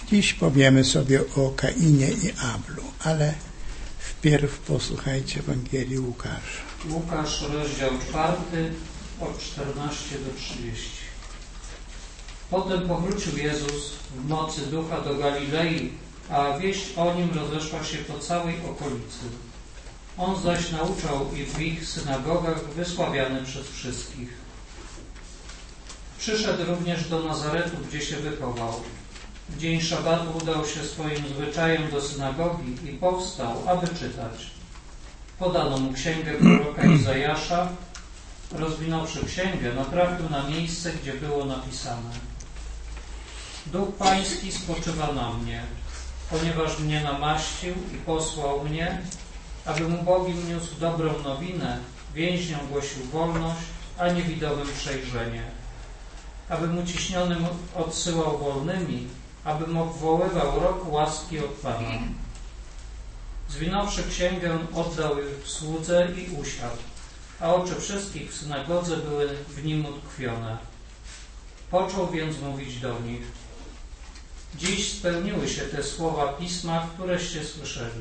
Dziś powiemy sobie o Kainie i Ablu, ale wpierw posłuchajcie Ewangelii Łukasza. Łukasz, rozdział 4, od 14 do 30. Potem powrócił Jezus w mocy Ducha do Galilei, a wieść o Nim rozeszła się po całej okolicy. On zaś nauczał i w ich synagogach wysławiany przez wszystkich. Przyszedł również do Nazaretu, gdzie się wychował. W dzień szabatu udał się swoim zwyczajem do synagogi i powstał, aby czytać. Podano mu księgę proroka Izajasza. Rozwinąwszy księgę, natrafił na miejsce, gdzie było napisane: Duch Pański spoczywa na mnie, ponieważ mnie namaścił i posłał mnie, abym ubogim niósł dobrą nowinę, więźniom głosił wolność, a niewidomym przejrzenie, abym uciśnionym odsyłał wolnymi, abym obwoływał rok łaski od Pana. Zwinąwszy księgę, oddał ją słudze i usiadł, a oczy wszystkich w synagodze były w nim utkwione. Począł więc mówić do nich: Dziś spełniły się te słowa Pisma, któreście słyszeli.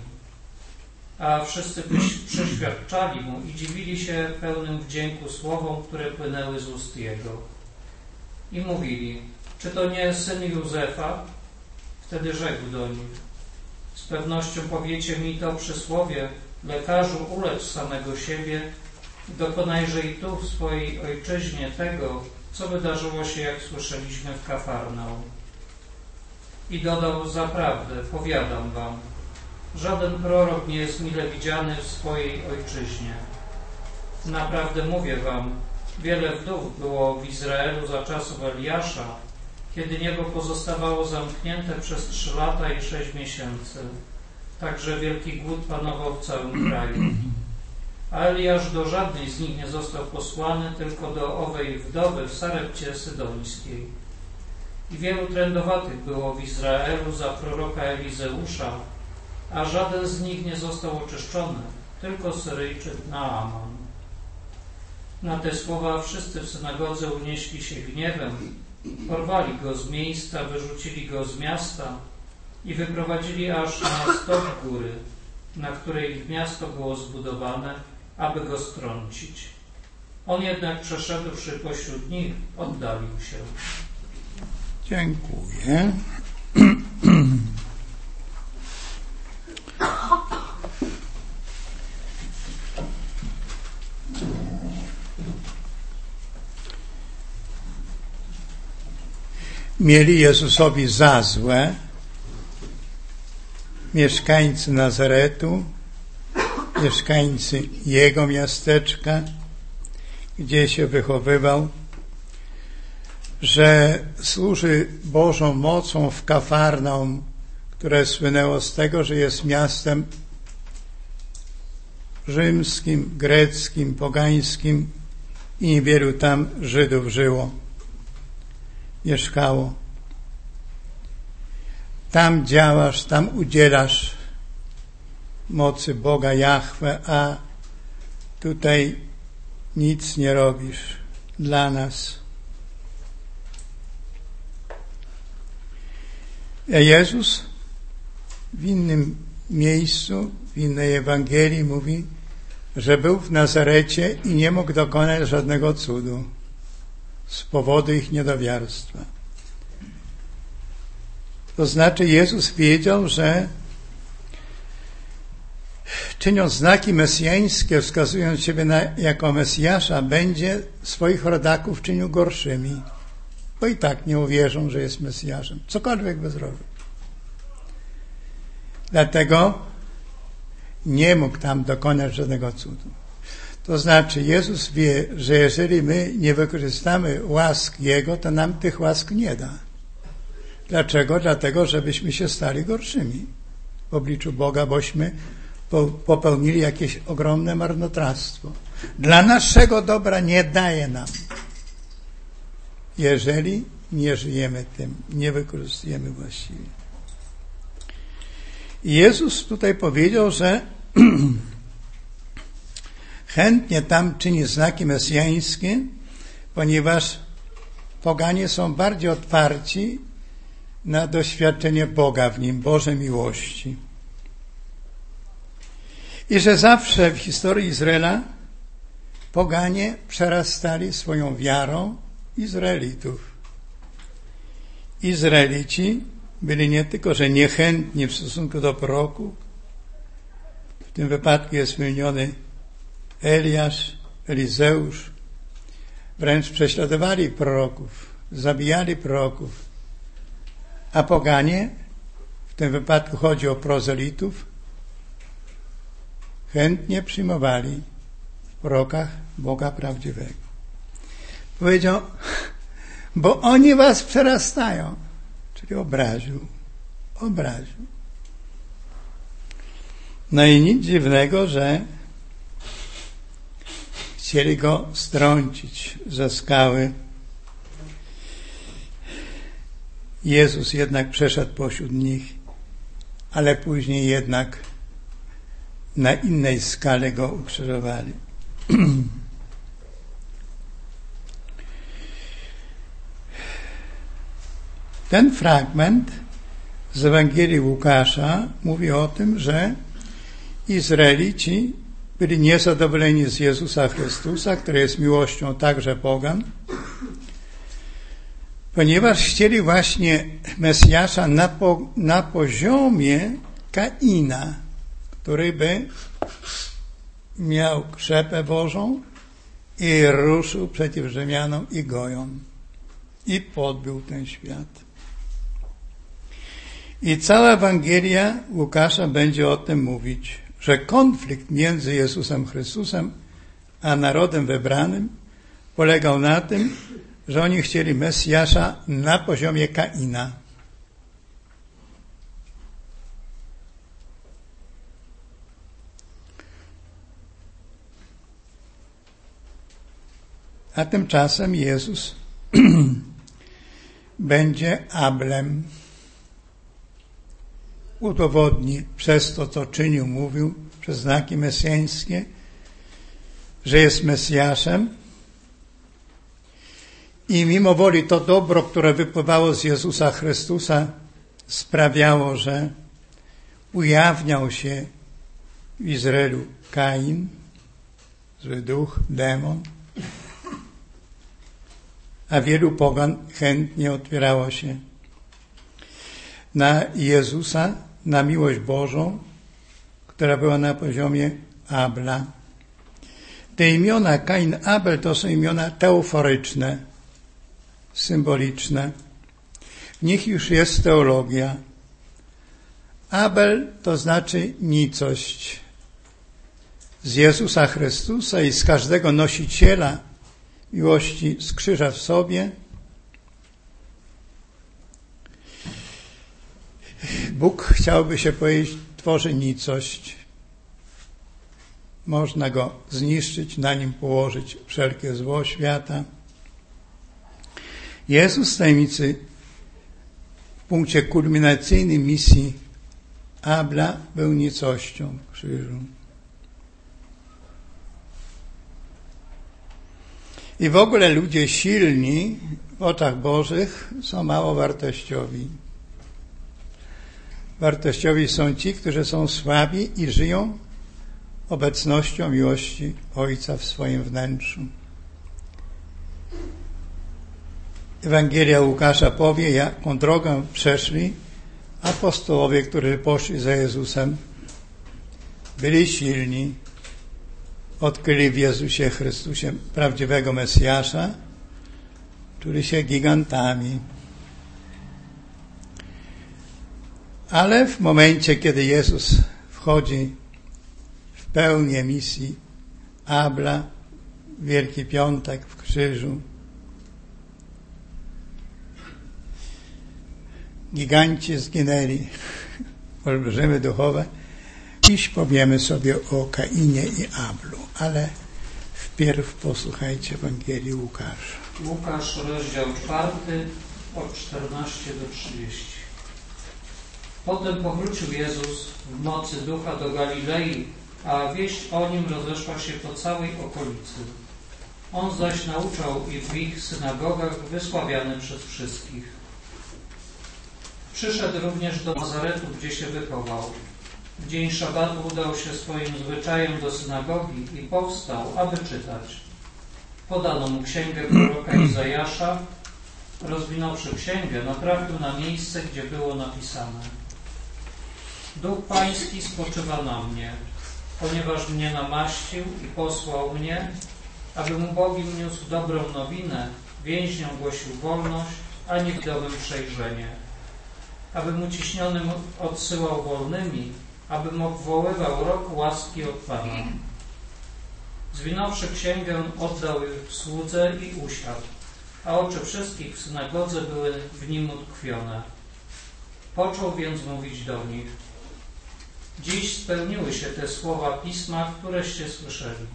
A wszyscy przeświadczali mu i dziwili się pełnym wdzięku słowom, które płynęły z ust jego. I mówili: czy to nie syn Józefa? Wtedy rzekł do nich: z pewnością powiecie mi to przysłowie: lekarzu, ulecz samego siebie, dokonajże i tu w swojej ojczyźnie tego, co wydarzyło się, jak słyszeliśmy w Kafarnaum. I dodał: zaprawdę, powiadam wam, żaden prorok nie jest mile widziany w swojej ojczyźnie. Naprawdę mówię wam, wiele wdów było w Izraelu za czasów Eliasza, kiedy niebo pozostawało zamknięte przez 3 lata i 6 miesięcy. Także wielki głód panował w całym kraju. A Eliasz do żadnej z nich nie został posłany, tylko do owej wdowy w Sarepcie Sydońskiej. I wielu trędowatych było w Izraelu za proroka Elizeusza, a żaden z nich nie został oczyszczony, tylko Syryjczyk Naaman. Na te słowa wszyscy w synagodze unieśli się gniewem, porwali go z miejsca, wyrzucili go z miasta i wyprowadzili aż na stok góry, na której miasto było zbudowane, aby go strącić. On jednak, przeszedłszy pośród nich, oddalił się. Dziękuję. Mieli Jezusowi za złe mieszkańcy Nazaretu, mieszkańcy Jego miasteczka, gdzie się wychowywał, że służy Bożą mocą w Kafarnaum, które słynęło z tego, że jest miastem rzymskim, greckim, pogańskim i niewielu tam Żydów żyło, mieszkało. Tam działasz, tam udzielasz mocy Boga Jahwe, a tutaj nic nie robisz dla nas. A Jezus w innym miejscu, w innej Ewangelii mówi, że był w Nazarecie i nie mógł dokonać żadnego cudu z powodu ich niedowiarstwa. To znaczy Jezus wiedział, że czyniąc znaki mesjańskie, wskazując siebie jako Mesjasza, będzie swoich rodaków czynił gorszymi, bo i tak nie uwierzą, że jest Mesjaszem, cokolwiek by zrobił. Dlatego nie mógł tam dokonać żadnego cudu. To znaczy Jezus wie, że jeżeli my nie wykorzystamy łask Jego, to nam tych łask nie da. Dlaczego? Dlatego, żebyśmy się stali gorszymi w obliczu Boga, bośmy popełnili jakieś ogromne marnotrawstwo. Dla naszego dobra nie daje nam, jeżeli nie żyjemy tym, nie wykorzystujemy właściwie. I Jezus tutaj powiedział, że chętnie tam czyni znaki mesjańskie, ponieważ poganie są bardziej otwarci na doświadczenie Boga w nim, Bożej miłości. I że zawsze w historii Izraela poganie przerastali swoją wiarą Izraelitów. Izraelici byli nie tylko, że niechętni w stosunku do proroków, w tym wypadku jest wymieniony Eliasz, Elizeusz, wręcz prześladowali proroków, zabijali proroków, a poganie, w tym wypadku chodzi o prozelitów, chętnie przyjmowali w prorokach Boga prawdziwego. Powiedział, bo oni was przerastają, czyli obraził. No i nic dziwnego, że chcieli go strącić ze skały. Jezus jednak przeszedł pośród nich, ale później jednak na innej skale go ukrzyżowali. Ten fragment z Ewangelii Łukasza mówi o tym, że Izraelici byli niezadowoleni z Jezusa Chrystusa, który jest miłością także pogan, ponieważ chcieli właśnie Mesjasza na poziomie Kaina, który by miał krzepę Bożą i ruszył przeciw Rzymianom i Gojom i podbił ten świat. I cała Ewangelia Łukasza będzie o tym mówić, że konflikt między Jezusem Chrystusem a narodem wybranym polegał na tym, że oni chcieli Mesjasza na poziomie Kaina. A tymczasem Jezus będzie Ablem. Udowodni przez to, co czynił, mówił, przez znaki mesjańskie, że jest Mesjaszem. I mimo woli to dobro, które wypływało z Jezusa Chrystusa, sprawiało, że ujawniał się w Izraelu Kain, zły duch, demon, a wielu pogan chętnie otwierało się na Jezusa, na miłość Bożą, która była na poziomie Abla. Te imiona Kain, Abel to są imiona teoforyczne, symboliczne. W nich już jest teologia. Abel to znaczy nicość. Z Jezusa Chrystusa i z każdego nosiciela miłości z krzyża w sobie Bóg, chciałby się powiedzieć, tworzy nicość. Można go zniszczyć, na nim położyć wszelkie zło świata. Jezus w tajemnicy w punkcie kulminacyjnym misji Abla był nicością krzyżu. I w ogóle ludzie silni w oczach Bożych są mało wartościowi. Wartościowi są ci, którzy są słabi i żyją obecnością miłości Ojca w swoim wnętrzu. Ewangelia Łukasza powie, jaką drogę przeszli apostołowie, którzy poszli za Jezusem. Byli silni, odkryli w Jezusie Chrystusie prawdziwego Mesjasza, czuli się gigantami. Ale w momencie, kiedy Jezus wchodzi w pełnię misji Abla, Wielki Piątek w krzyżu, giganci zginęli, olbrzymy duchowe. Dziś powiemy sobie o Kainie i Ablu, ale wpierw posłuchajcie Ewangelii Łukasza. Łukasz, rozdział 4, od 14 do 30. Potem powrócił Jezus w mocy Ducha do Galilei, a wieść o Nim rozeszła się po całej okolicy. On zaś nauczał i w ich synagogach wysławiany przez wszystkich. Przyszedł również do Nazaretu, gdzie się wychował. W dzień szabatu udał się swoim zwyczajem do synagogi i powstał, aby czytać. Podano mu księgę proroka Izajasza. Rozwinąwszy księgę, natrafił na miejsce, gdzie było napisane: Duch Pański spoczywa na mnie, ponieważ mnie namaścił i posłał mnie, abym ubogim niósł dobrą nowinę, więźniom głosił wolność, a niewidowym przejrzenie, abym uciśnionym odsyłał wolnymi, abym obwoływał rok łaski od Pana. Zwinąwszy księgę, oddał ją słudze i usiadł, a oczy wszystkich w synagodze były w nim utkwione. Począł więc mówić do nich: Dziś spełniły się te słowa Pisma, któreście słyszeli.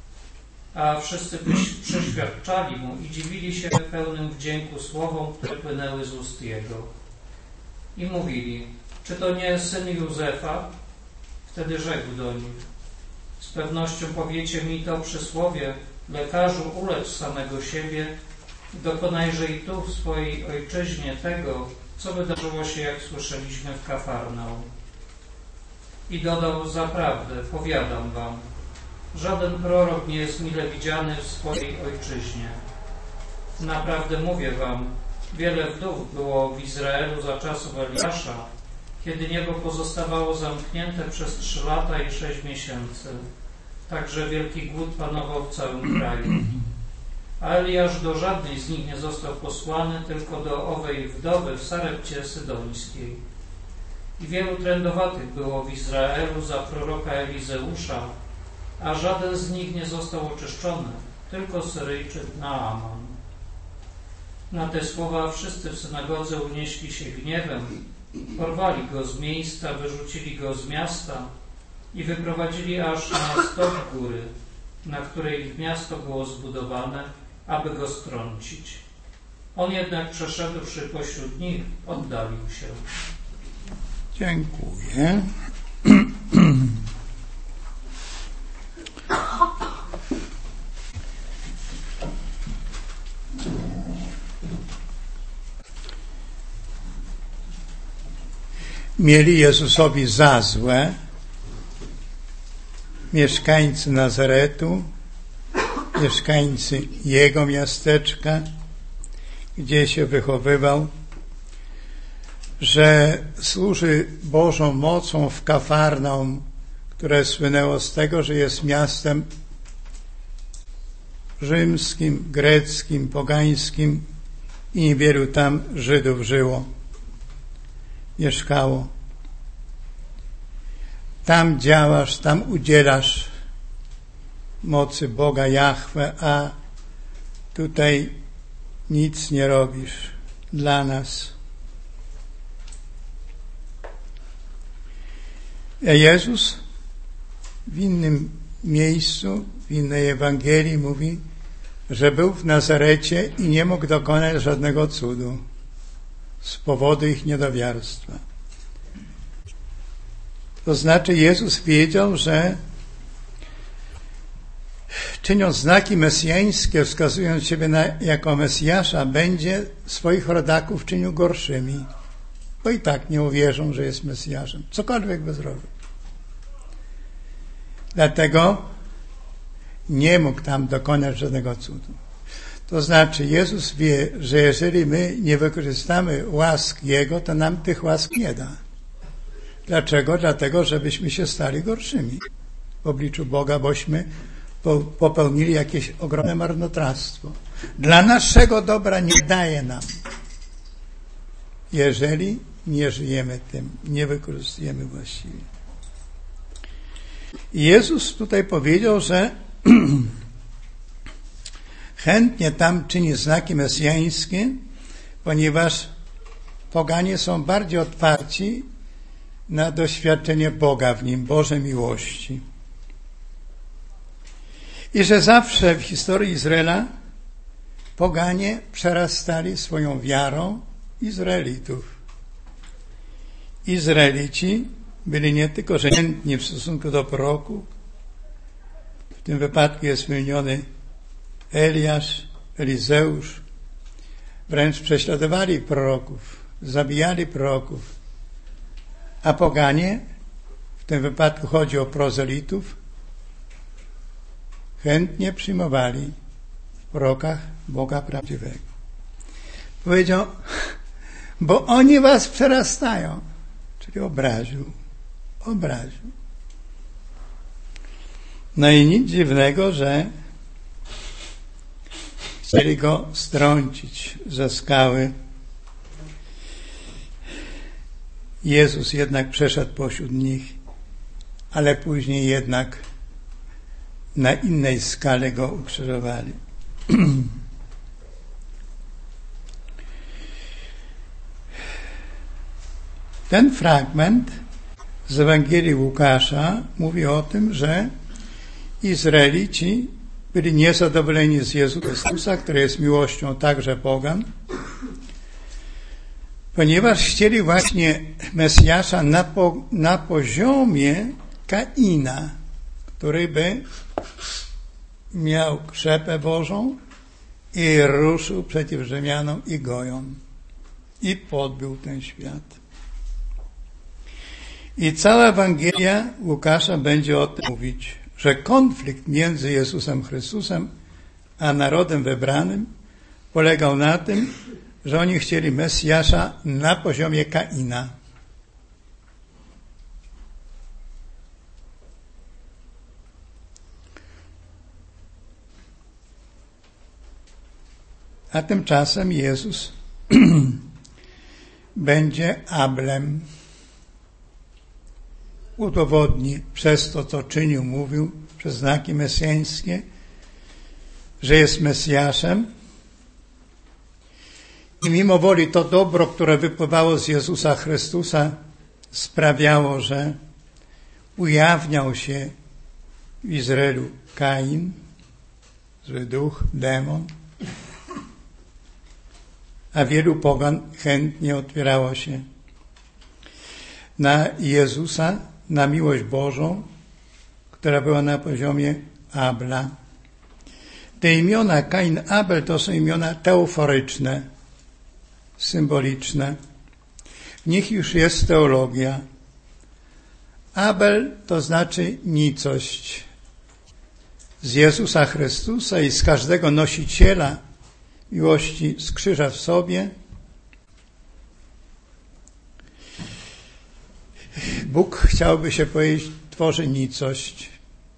A wszyscy przeświadczali mu i dziwili się pełnym wdzięku słowom, które płynęły z ust jego. I mówili: czy to nie syn Józefa? Wtedy rzekł do nich: z pewnością powiecie mi to przysłowie: lekarzu, ulecz samego siebie, dokonajże i tu w swojej ojczyźnie tego, co wydarzyło się, jak słyszeliśmy w Kafarnaum. I dodał: zaprawdę, powiadam wam, żaden prorok nie jest mile widziany w swojej ojczyźnie. Naprawdę mówię wam, wiele wdów było w Izraelu za czasów Eliasza, kiedy niebo pozostawało zamknięte przez 3 lata i 6 miesięcy. Także wielki głód panował w całym kraju. A Eliasz do żadnej z nich nie został posłany, tylko do owej wdowy w Sarepcie Sydońskiej. I wielu trędowatych było w Izraelu za proroka Elizeusza, a żaden z nich nie został oczyszczony, tylko Syryjczyk Naaman. Na te słowa wszyscy w synagodze unieśli się gniewem, porwali go z miejsca, wyrzucili go z miasta i wyprowadzili aż na stok góry, na której ich miasto było zbudowane, aby go strącić. On jednak, przeszedłszy pośród nich, oddalił się. Dziękuję. Mieli Jezusowi za złe mieszkańcy Nazaretu, mieszkańcy jego miasteczka, gdzie się wychowywał, że służy Bożą mocą w Kafarnaum, które słynęło z tego, że jest miastem rzymskim, greckim, pogańskim i niewielu tam Żydów żyło, mieszkało. Tam działasz, tam udzielasz mocy Boga Jahwe, a tutaj nic nie robisz dla nas. A Jezus w innym miejscu, w innej Ewangelii mówi, że był w Nazarecie i nie mógł dokonać żadnego cudu z powodu ich niedowiarstwa. To znaczy Jezus wiedział, że czyniąc znaki mesjańskie, wskazując siebie jako Mesjasza, będzie swoich rodaków czynił gorszymi, bo i tak nie uwierzą, że jest Mesjaszem, cokolwiek by zrobił. Dlatego nie mógł tam dokonać żadnego cudu. To znaczy Jezus wie, że jeżeli my nie wykorzystamy łask Jego, to nam tych łask nie da. Dlaczego? Dlatego, żebyśmy się stali gorszymi w obliczu Boga, bośmy popełnili jakieś ogromne marnotrawstwo. Dla naszego dobra nie daje nam, jeżeli nie żyjemy tym, nie wykorzystujemy właściwie. I Jezus tutaj powiedział, że chętnie tam czyni znaki mesjańskie, ponieważ poganie są bardziej otwarci na doświadczenie Boga w nim, Bożej miłości. I że zawsze w historii Izraela poganie przerastali swoją wiarą Izraelitów. Izraelici byli nie tylko chętni w stosunku do proroków, w tym wypadku jest wymieniony Eliasz, Elizeusz, wręcz prześladowali proroków, zabijali proroków, a poganie, w tym wypadku chodzi o prozelitów, chętnie przyjmowali w prorokach Boga prawdziwego. Powiedział, bo oni was przerastają, czyli obraził. No i nic dziwnego, że chcieli go strącić ze skały. Jezus jednak przeszedł pośród nich, ale później jednak na innej skale go ukrzyżowali. Ten fragment z Ewangelii Łukasza mówi o tym, że Izraelici byli niezadowoleni z Jezusa Chrystusa, który jest miłością także pogan, ponieważ chcieli właśnie Mesjasza na poziomie Kaina, który by miał krzepę Bożą i ruszył przeciw Rzymianom i Gojom i podbił ten świat. I cała Ewangelia Łukasza będzie o tym mówić, że konflikt między Jezusem Chrystusem a narodem wybranym polegał na tym, że oni chcieli Mesjasza na poziomie Kaina. A tymczasem Jezus będzie Ablem. Udowodni przez to, co czynił, mówił, przez znaki mesjańskie, że jest Mesjaszem. I mimo woli to dobro, które wypływało z Jezusa Chrystusa, sprawiało, że ujawniał się w Izraelu Kain, zły duch, demon, a wielu pogan chętnie otwierało się na Jezusa, na miłość Bożą, która była na poziomie Abla. Te imiona Kain, Abel to są imiona teoforyczne, symboliczne. W nich już jest teologia. Abel to znaczy nicość. Z Jezusa Chrystusa i z każdego nosiciela miłości z krzyża w sobie Bóg, chciałby się powiedzieć, tworzy nicość.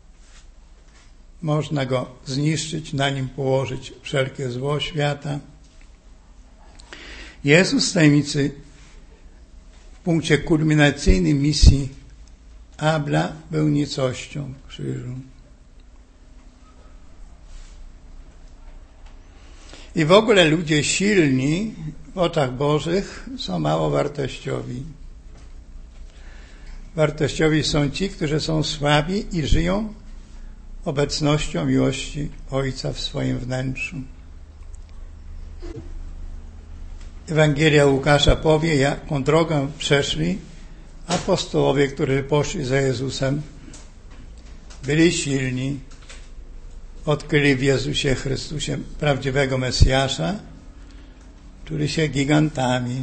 Można go zniszczyć, na nim położyć wszelkie zło świata. Jezus w tajemnicy, w punkcie kulminacyjnym misji Abla był nicością krzyżu. I w ogóle ludzie silni w oczach Bożych są mało wartościowi. Wartościowi są ci, którzy są słabi i żyją obecnością miłości Ojca w swoim wnętrzu. Ewangelia Łukasza powie, jaką drogę przeszli apostołowie, którzy poszli za Jezusem. Byli silni, odkryli w Jezusie Chrystusie prawdziwego Mesjasza, czuli się gigantami.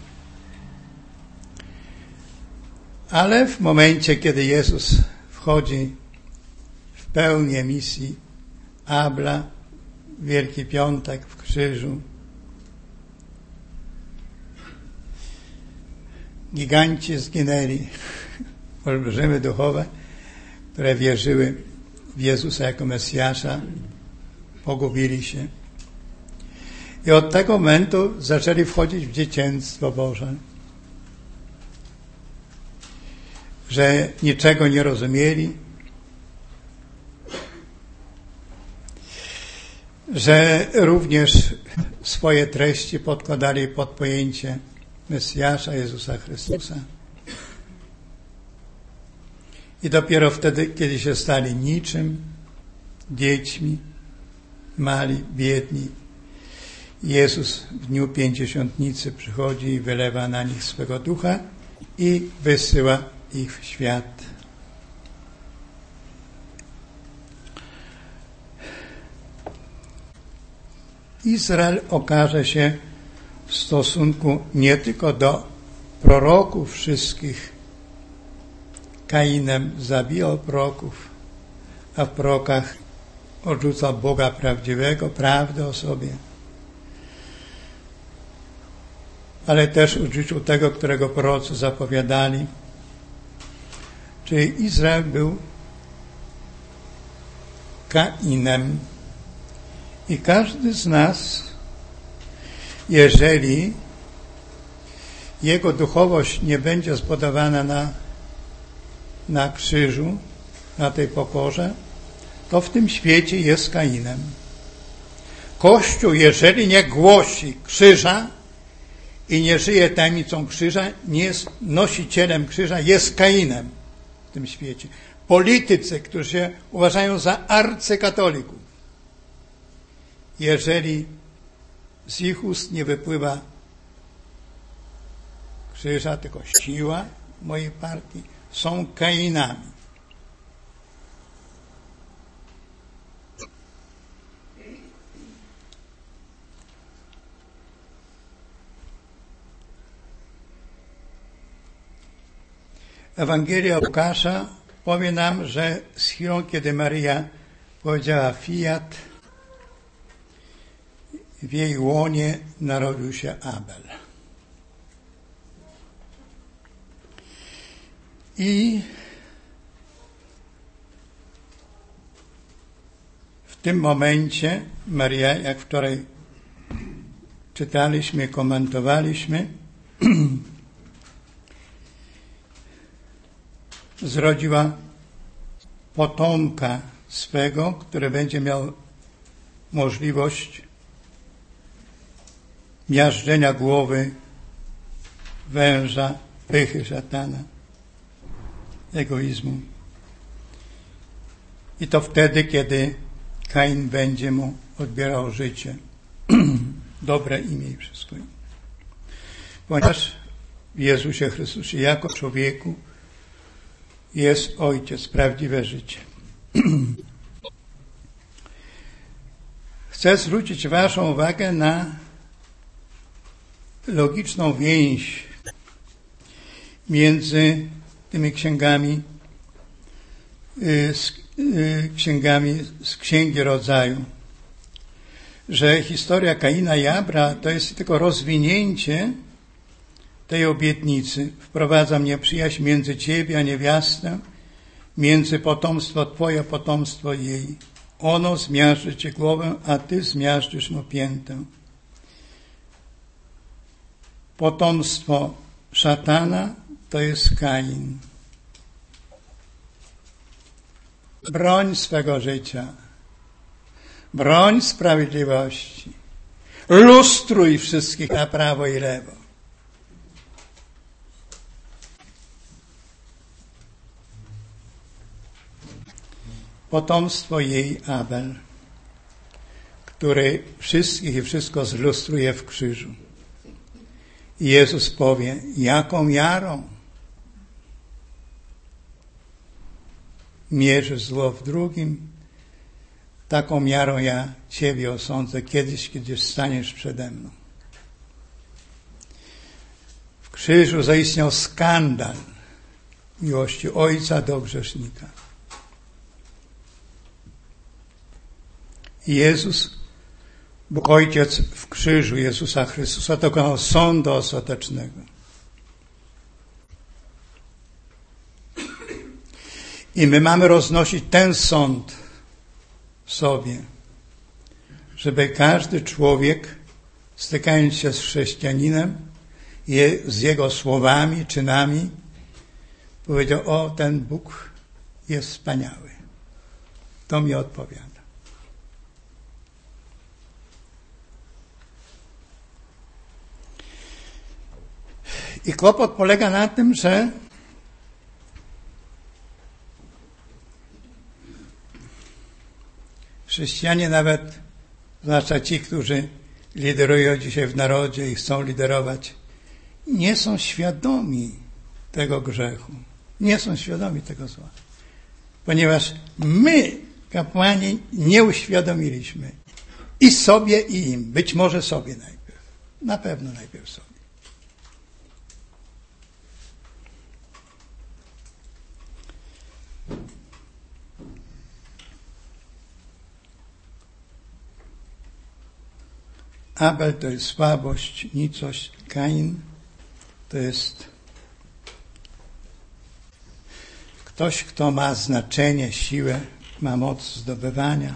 Ale w momencie, kiedy Jezus wchodzi w pełnię misji Abla, Wielki Piątek w krzyżu, giganci zginęli, olbrzymy duchowe, które wierzyły w Jezusa jako Mesjasza, pogubili się. I od tego momentu zaczęli wchodzić w dzieciństwo Boże. Że niczego nie rozumieli, że również swoje treści podkładali pod pojęcie Mesjasza Jezusa Chrystusa. I dopiero wtedy, kiedy się stali niczym, dziećmi, mali, biedni, Jezus w dniu Pięćdziesiątnicy przychodzi i wylewa na nich swego ducha i wysyła ich w świat. Izrael okaże się w w stosunku nie tylko do proroków wszystkich. Kainem zabijał proroków, a w prorokach odrzucał Boga prawdziwego, prawdę o sobie. Ale też odrzucił tego, którego prorocy zapowiadali. Czyli Izrael był Kainem. I każdy z nas, jeżeli jego duchowość nie będzie zbudowana na krzyżu, na tej pokorze, to w tym świecie jest Kainem. Kościół, jeżeli nie głosi krzyża i nie żyje tajemnicą krzyża, nie jest nosicielem krzyża, jest Kainem w tym świecie. Politycy, którzy się uważają za arcykatolików, jeżeli z ich ust nie wypływa krzyża, tylko siła mojej partii, są Kainami. Ewangelia Łukasza powie nam, że z chwilą, kiedy Maryja powiedziała fiat, w jej łonie narodził się Abel. I w tym momencie Maryja, jak wczoraj czytaliśmy, komentowaliśmy, zrodziła potomka swego, który będzie miał możliwość miażdżenia głowy węża, pychy szatana, egoizmu. I to wtedy, kiedy Kain będzie mu odbierał życie, dobre imię i wszystko. Ponieważ w Jezusie Chrystusie jako człowieku jest Ojciec, prawdziwe życie. Chcę zwrócić waszą uwagę na logiczną więź między tymi księgami z Księgi Rodzaju, że historia Kaina i Abla to jest tylko rozwinięcie tej obietnicy. Wprowadzam nieprzyjaźń między ciebie a niewiastę, między potomstwo twoje a potomstwo jej. Ono zmiażdży ci głowę, a ty zmiażdżysz mu piętę. Potomstwo szatana to jest Kain. Broń swego życia. Broń sprawiedliwości. Lustruj wszystkich na prawo i lewo. Potomstwo jej Abel, który wszystkich i wszystko zlustruje w krzyżu. I Jezus powie, jaką miarą mierzysz zło w drugim, taką miarą ja ciebie osądzę kiedyś, kiedy staniesz przede mną. W krzyżu zaistniał skandal miłości Ojca do grzesznika. I Jezus, Bóg Ojciec w krzyżu Jezusa Chrystusa dokonał sądu ostatecznego. I my mamy roznosić ten sąd w sobie, żeby każdy człowiek, stykając się z chrześcijaninem, z jego słowami, czynami, powiedział, o, ten Bóg jest wspaniały. To mi odpowiada. I kłopot polega na tym, że chrześcijanie nawet, zwłaszcza ci, którzy liderują dzisiaj w narodzie i chcą liderować, nie są świadomi tego grzechu. Nie są świadomi tego zła. Ponieważ my, kapłani, nie uświadomiliśmy i sobie, i im. Być może sobie najpierw. Na pewno najpierw sobie. Abel to jest słabość, nicość. Kain to jest ktoś, kto ma znaczenie, siłę, ma moc zdobywania.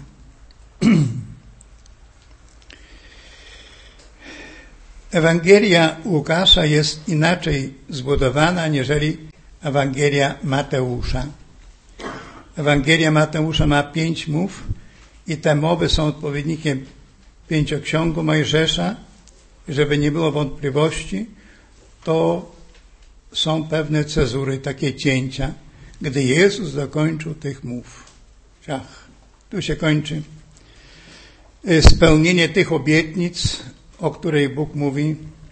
Ewangelia Łukasza jest inaczej zbudowana niżeli Ewangelia Mateusza. Ewangelia Mateusza ma 5 mów i te mowy są odpowiednikiem Pięcioksiągu Mojżesza. Żeby nie było wątpliwości, to są pewne cezury, takie cięcia, gdy Jezus dokończył tych mów. Tu się kończy spełnienie tych obietnic, o której Bóg mówi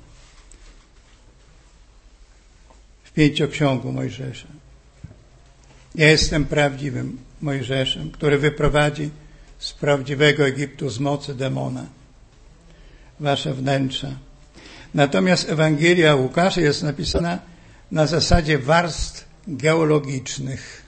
w Pięcioksiągu Mojżesza. Ja jestem prawdziwym Mojżeszem, który wyprowadzi z prawdziwego Egiptu z mocy demona wasze wnętrza. Natomiast Ewangelia Łukasza jest napisana na zasadzie warstw geologicznych.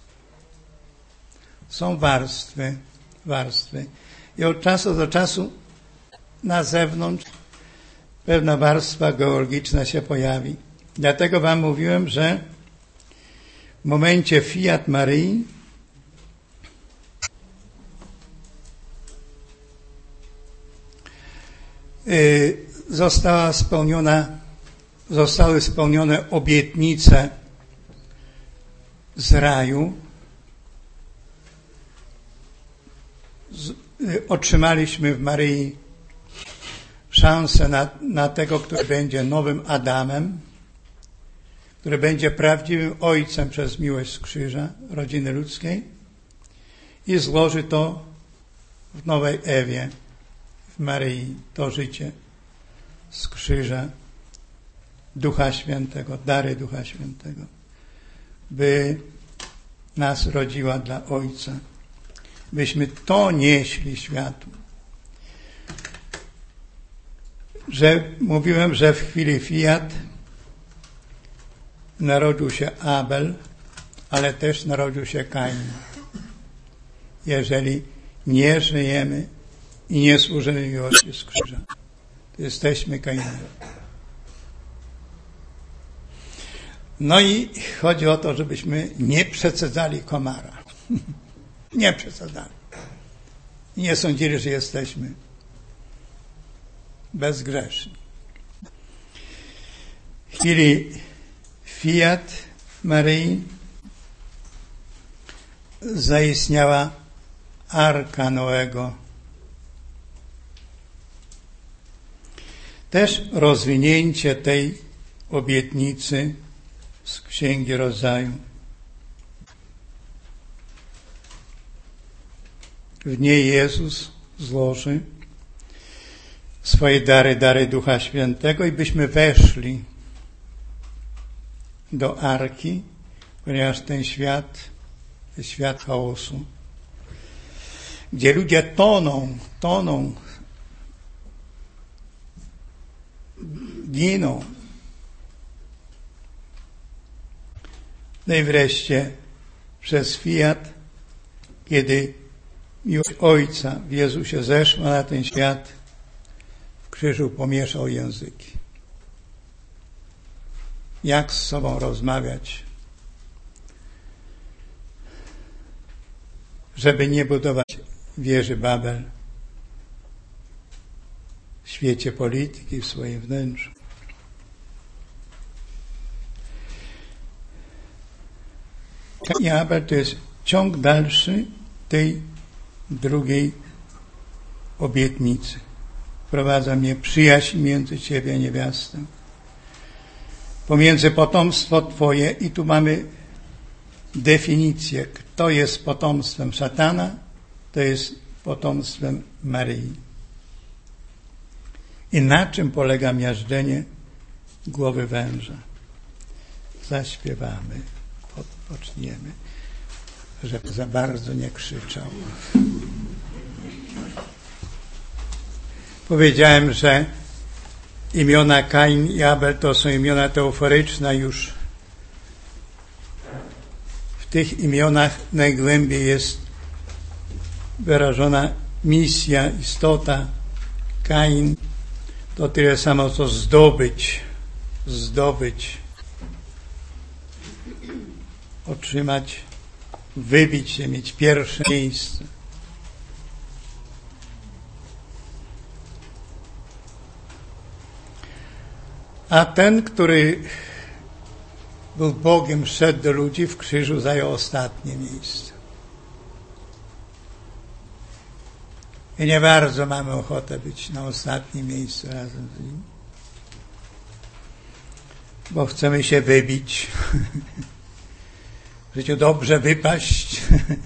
Są warstwy. I od czasu do czasu na zewnątrz pewna warstwa geologiczna się pojawi. Dlatego wam mówiłem, że w momencie Fiat Maryi zostały spełnione obietnice z raju. Otrzymaliśmy w Maryi szansę na tego, który będzie nowym Adamem, który będzie prawdziwym ojcem przez miłość z krzyża rodziny ludzkiej i złoży to w nowej Ewie, w Maryi, to życie z krzyża Ducha Świętego, dary Ducha Świętego, by nas rodziła dla Ojca, byśmy to nieśli światu. Mówiłem, że w chwili Fiat narodził się Abel, ale też narodził się Kain. Jeżeli nie żyjemy i nie służymy miłości z krzyża, to jesteśmy Kainem. No i chodzi o to, żebyśmy nie przecedzali komara. Nie przesadzali. I nie sądzili, że jesteśmy bezgreszni. W chwili Fiat Maryi zaistniała Arka Noego. Też rozwinięcie tej obietnicy z Księgi Rodzaju. W niej Jezus złoży swoje dary Ducha Świętego i byśmy weszli do Arki, ponieważ ten świat jest świat chaosu, gdzie ludzie toną, giną. No i wreszcie przez Fiat, kiedy miłość Ojca w Jezusie zeszła na ten świat, w krzyżu pomieszał języki. Jak z sobą rozmawiać, żeby nie budować wieży Babel w świecie polityki, w swoim wnętrzu. Kain i Abel to jest ciąg dalszy tej drugiej obietnicy. Wprowadza mnie przyjaźń między Ciebie a niewiastę, pomiędzy potomstwo Twoje, i tu mamy definicję, kto jest potomstwem szatana, to jest potomstwem Maryi. I na czym polega miażdżenie głowy węża? Zaśpiewamy, odpoczniemy, żeby za bardzo nie krzyczał. Powiedziałem, że imiona Kain i Abel to są imiona teoforyczne już. W tych imionach najgłębiej jest wyrażona misja, istota. Kain to tyle samo co zdobyć, otrzymać, wybić się, mieć pierwsze miejsce. A ten, który był Bogiem, szedł do ludzi, w krzyżu zajął ostatnie miejsce. I nie bardzo mamy ochotę być na ostatnim miejscu razem z Nim, bo chcemy się wybić, w życiu dobrze wypaść.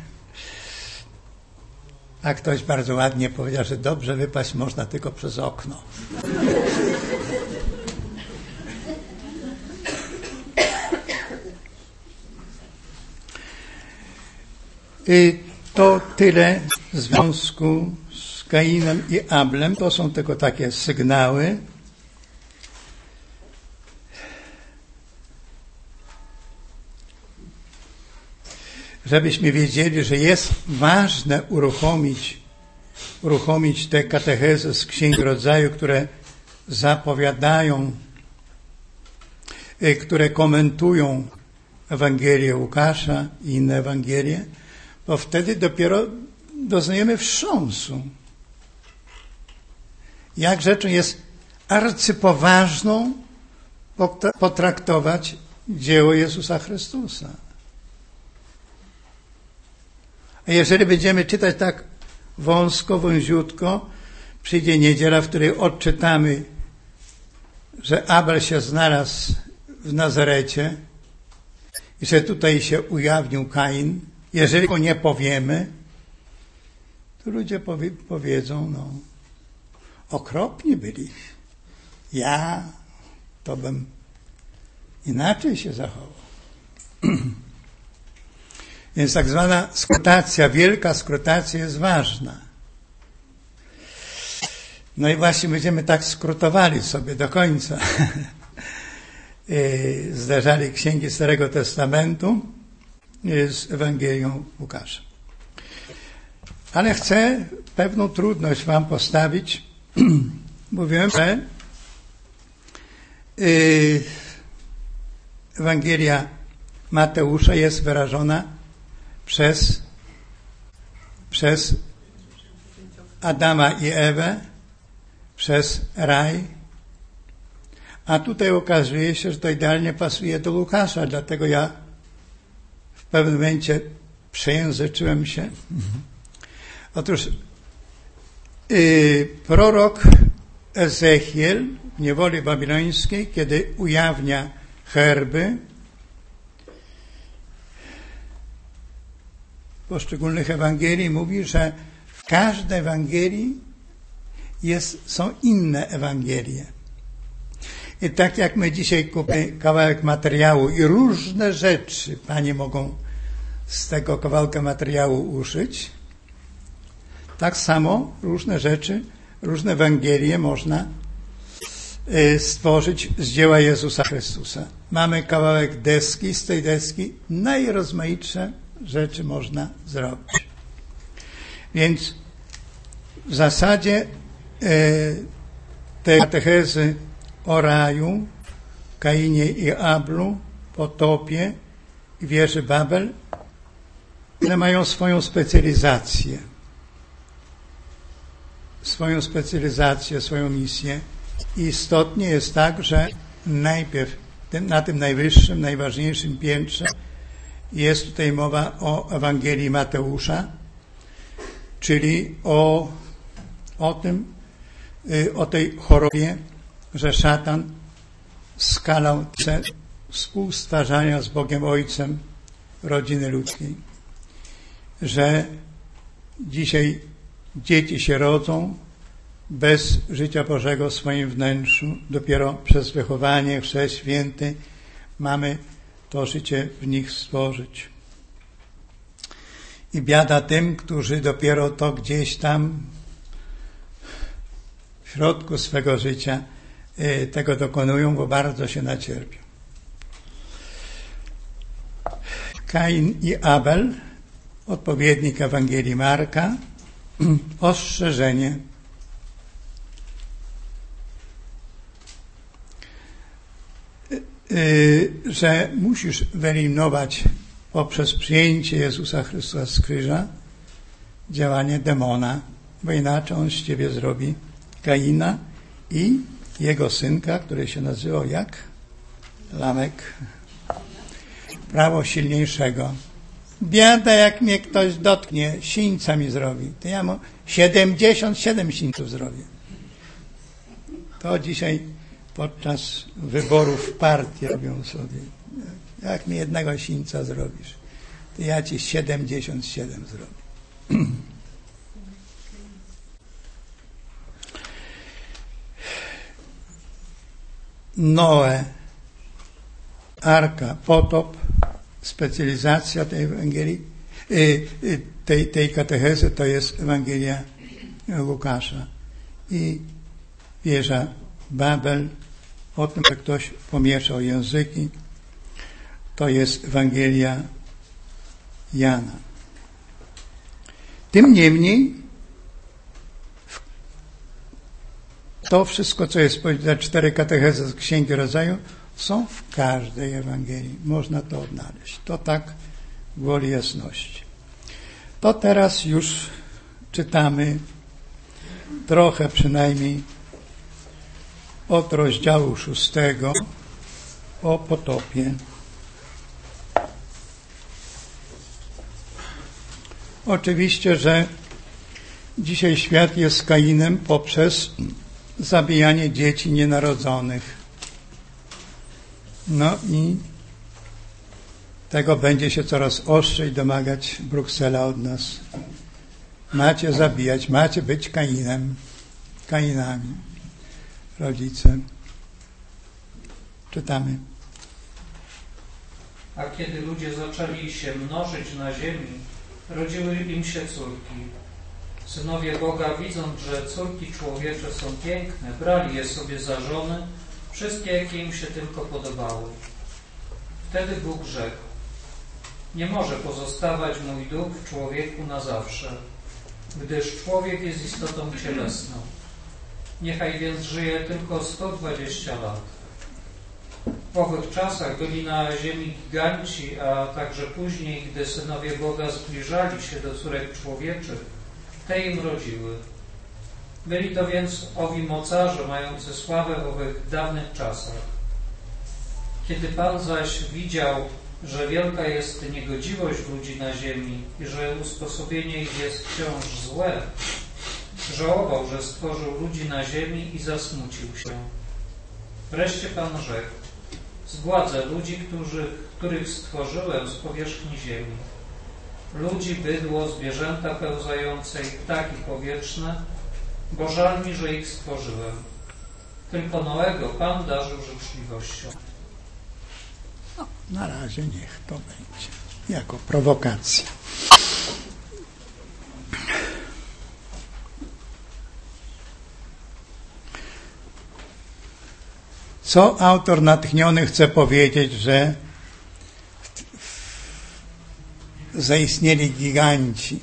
A ktoś bardzo ładnie powiedział, że dobrze wypaść można tylko przez okno. I to tyle w związku z Kainem i Ablem. To są tylko takie sygnały. Żebyśmy wiedzieli, że jest ważne uruchomić te katechezy z Księgi Rodzaju, które zapowiadają, które komentują Ewangelię Łukasza i inne Ewangelie, bo wtedy dopiero doznajemy wstrząsu. Jak rzeczą jest arcypoważną potraktować dzieło Jezusa Chrystusa. A jeżeli będziemy czytać tak wąsko, wąziutko, przyjdzie niedziela, w której odczytamy, że Abel się znalazł w Nazarecie i że tutaj się ujawnił Kain. Jeżeli go nie powiemy, to ludzie powiedzą, no, okropni byli. Ja to bym inaczej się zachował. Więc tak zwana skrutacja, wielka skrutacja jest ważna. No i właśnie będziemy tak skrutowali sobie do końca. Zderzali księgi Starego Testamentu z Ewangelią Łukasza. Ale chcę pewną trudność wam postawić. Mówiłem, że Ewangelia Mateusza jest wyrażona przez Adama i Ewę, przez raj. A tutaj okazuje się, że to idealnie pasuje do Łukasza, dlatego ja w pewnym momencie przejęzyczyłem się. Otóż prorok Ezechiel w niewoli babilońskiej, kiedy ujawnia herby poszczególnych Ewangelii, mówi, że w każdej Ewangelii są inne Ewangelie. I tak jak my dzisiaj kupimy kawałek materiału i różne rzeczy Panie mogą z tego kawałka materiału uszyć, tak samo różne rzeczy, różne Ewangelie można stworzyć z dzieła Jezusa Chrystusa. Mamy kawałek deski, z tej deski najrozmaitsze rzeczy można zrobić. Więc w zasadzie te katechezy o raju, Kainie i Ablu, potopie i wieży Babel, one mają swoją specjalizację, swoją misję. I istotnie jest tak, że najpierw na tym najwyższym, najważniejszym piętrze jest tutaj mowa o Ewangelii Mateusza, czyli o tej chorobie, że szatan skalał cel współstwarzania z Bogiem Ojcem rodziny ludzkiej. Że dzisiaj dzieci się rodzą bez życia Bożego w swoim wnętrzu. Dopiero przez wychowanie, Chrzest Święty mamy to życie w nich stworzyć. I biada tym, którzy dopiero to gdzieś tam w środku swego życia tego dokonują, bo bardzo się nacierpią. Kain i Abel, odpowiednik Ewangelii Marka, ostrzeżenie. Że musisz wyeliminować poprzez przyjęcie Jezusa Chrystusa z krzyża działanie demona, bo inaczej on z ciebie zrobi Kaina i jego synka, który się nazywał jak? Lamek. Prawo silniejszego. Biada, jak mnie ktoś dotknie, sińca mi zrobi. To ja mu 77 sińców zrobię. To dzisiaj podczas wyborów partii robią sobie. Jak mi jednego sińca zrobisz, to ja ci 77 zrobię. Noe, Arka, potop, specjalizacja tej Ewangelii, tej katechezy to jest Ewangelia Łukasza i wieża Babel, o tym, że ktoś pomieszał języki, to jest Ewangelia Jana. Tym niemniej to wszystko, co jest powiedziane, 4 katechezy z Księgi Rodzaju, są w każdej Ewangelii. Można to odnaleźć. To tak gwoli jasności. To teraz już czytamy trochę przynajmniej od rozdziału 6 o potopie. Oczywiście, że dzisiaj świat jest Kainem poprzez zabijanie dzieci nienarodzonych. No i tego będzie się coraz ostrzej domagać Bruksela od nas. Macie zabijać, macie być Kainami. Rodzice. Czytamy. A kiedy ludzie zaczęli się mnożyć na ziemi, rodziły im się córki. Synowie Boga, widząc, że córki człowiecze są piękne, brali je sobie za żony, wszystkie, jakie im się tylko podobały. Wtedy Bóg rzekł: nie może pozostawać mój duch w człowieku na zawsze, gdyż człowiek jest istotą cielesną. Niechaj więc żyje tylko 120 lat. W owych czasach byli na ziemi giganci, a także później, gdy synowie Boga zbliżali się do córek człowieczych, te im rodziły. Byli to więc owi mocarze mający sławę w owych dawnych czasach. Kiedy Pan zaś widział, że wielka jest niegodziwość ludzi na ziemi i że usposobienie ich jest wciąż złe, żałował, że stworzył ludzi na ziemi i zasmucił się. Wreszcie Pan rzekł: zgładzę ludzi, których stworzyłem z powierzchni ziemi. Ludzi, bydło, zwierzęta pełzające i ptaki powietrzne, bo żal mi, że ich stworzyłem. Tylko Noego Pan darzył życzliwością. No, na razie niech to będzie jako prowokacja. Co autor natchniony chce powiedzieć, że zaistnieli giganci.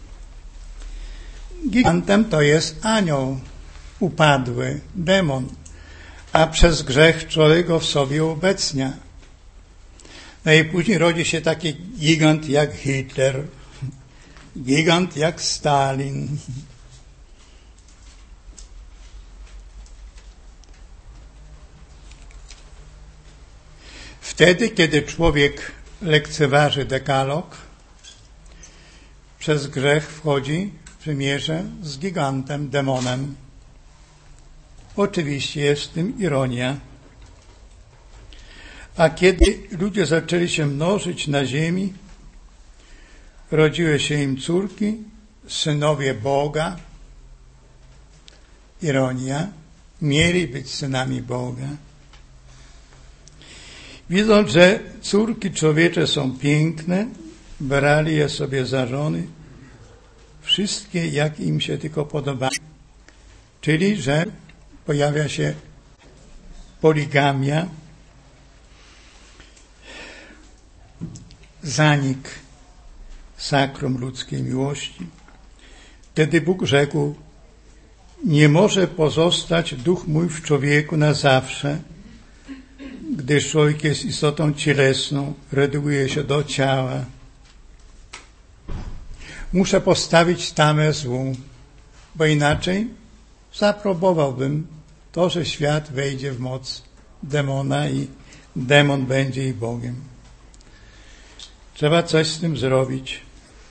Gigantem to jest anioł upadły, demon, a przez grzech człowiek go w sobie ubecnia. No i później rodzi się taki gigant jak Hitler, gigant jak Stalin. Wtedy, kiedy człowiek lekceważy dekalog, przez grzech wchodzi w przymierze z gigantem, demonem. Oczywiście jest w tym ironia. A kiedy ludzie zaczęli się mnożyć na ziemi, rodziły się im córki, synowie Boga. Ironia. Mieli być synami Boga. Widząc, że córki człowiecze są piękne, brali je sobie za żony, wszystkie jak im się tylko podoba. Czyli, że pojawia się poligamia, zanik sakrum ludzkiej miłości. Wtedy Bóg rzekł: nie może pozostać duch mój w człowieku na zawsze, gdyż człowiek jest istotą cielesną, redukuje się do ciała. Muszę postawić tamę złu, bo inaczej zaaprobowałbym to, że świat wejdzie w moc demona i demon będzie ich Bogiem. Trzeba coś z tym zrobić.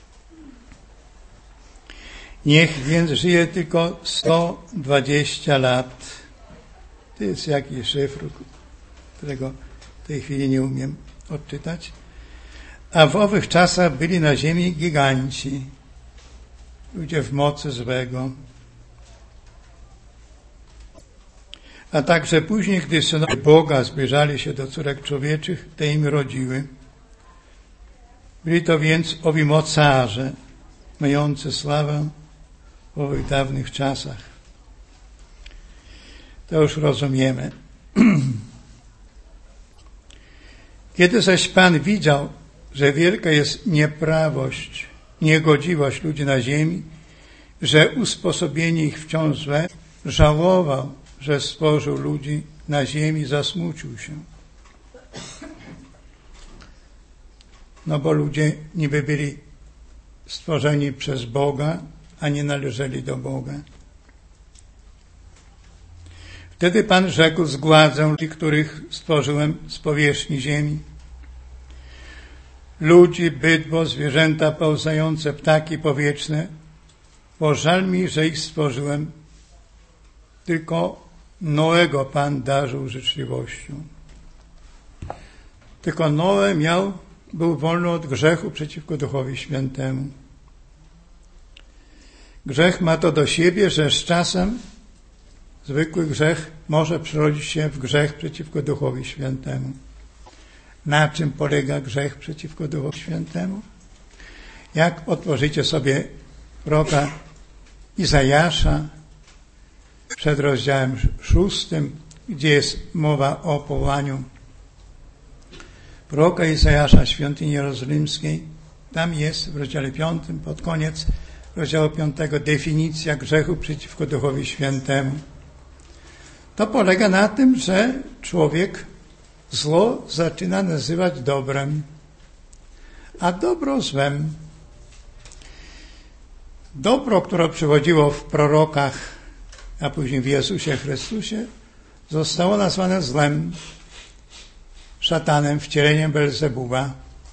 Niech więc żyje tylko 120 lat. To jest jakiś szyfr, którego w tej chwili nie umiem odczytać. A w owych czasach byli na ziemi giganci, ludzie w mocy złego. A także później, gdy synowie Boga zbliżali się do córek człowieczych, te im rodziły. Byli to więc owi mocarze, mający sławę w owych dawnych czasach. To już rozumiemy. Kiedy zaś Pan widział, że wielka jest nieprawość, niegodziwość ludzi na ziemi, że usposobienie ich wciąż złe, żałował, że stworzył ludzi na ziemi, zasmucił się. No bo ludzie niby byli stworzeni przez Boga, a nie należeli do Boga. Wtedy Pan rzekł: zgładzę ludzi, których stworzyłem z powierzchni ziemi. Ludzi, bydło, zwierzęta pełzające, ptaki powietrzne, bo żal mi, że ich stworzyłem. Tylko Noego Pan darzył życzliwością. Tylko Noe był wolny od grzechu przeciwko Duchowi Świętemu. Grzech ma to do siebie, że z czasem zwykły grzech może przerodzić się w grzech przeciwko Duchowi Świętemu. Na czym polega grzech przeciwko Duchowi Świętemu? Jak otworzycie sobie proroka Izajasza przed rozdziałem 6, gdzie jest mowa o powołaniu proroka Izajasza w świątyni jerozolimskiej, tam jest w rozdziale 5, pod koniec rozdziału 5, definicja grzechu przeciwko Duchowi Świętemu. To polega na tym, że człowiek zło zaczyna nazywać dobrem, a dobro złem. Dobro, które przychodziło w prorokach, a później w Jezusie Chrystusie, zostało nazwane złem, szatanem, wcieleniem Belzebuba.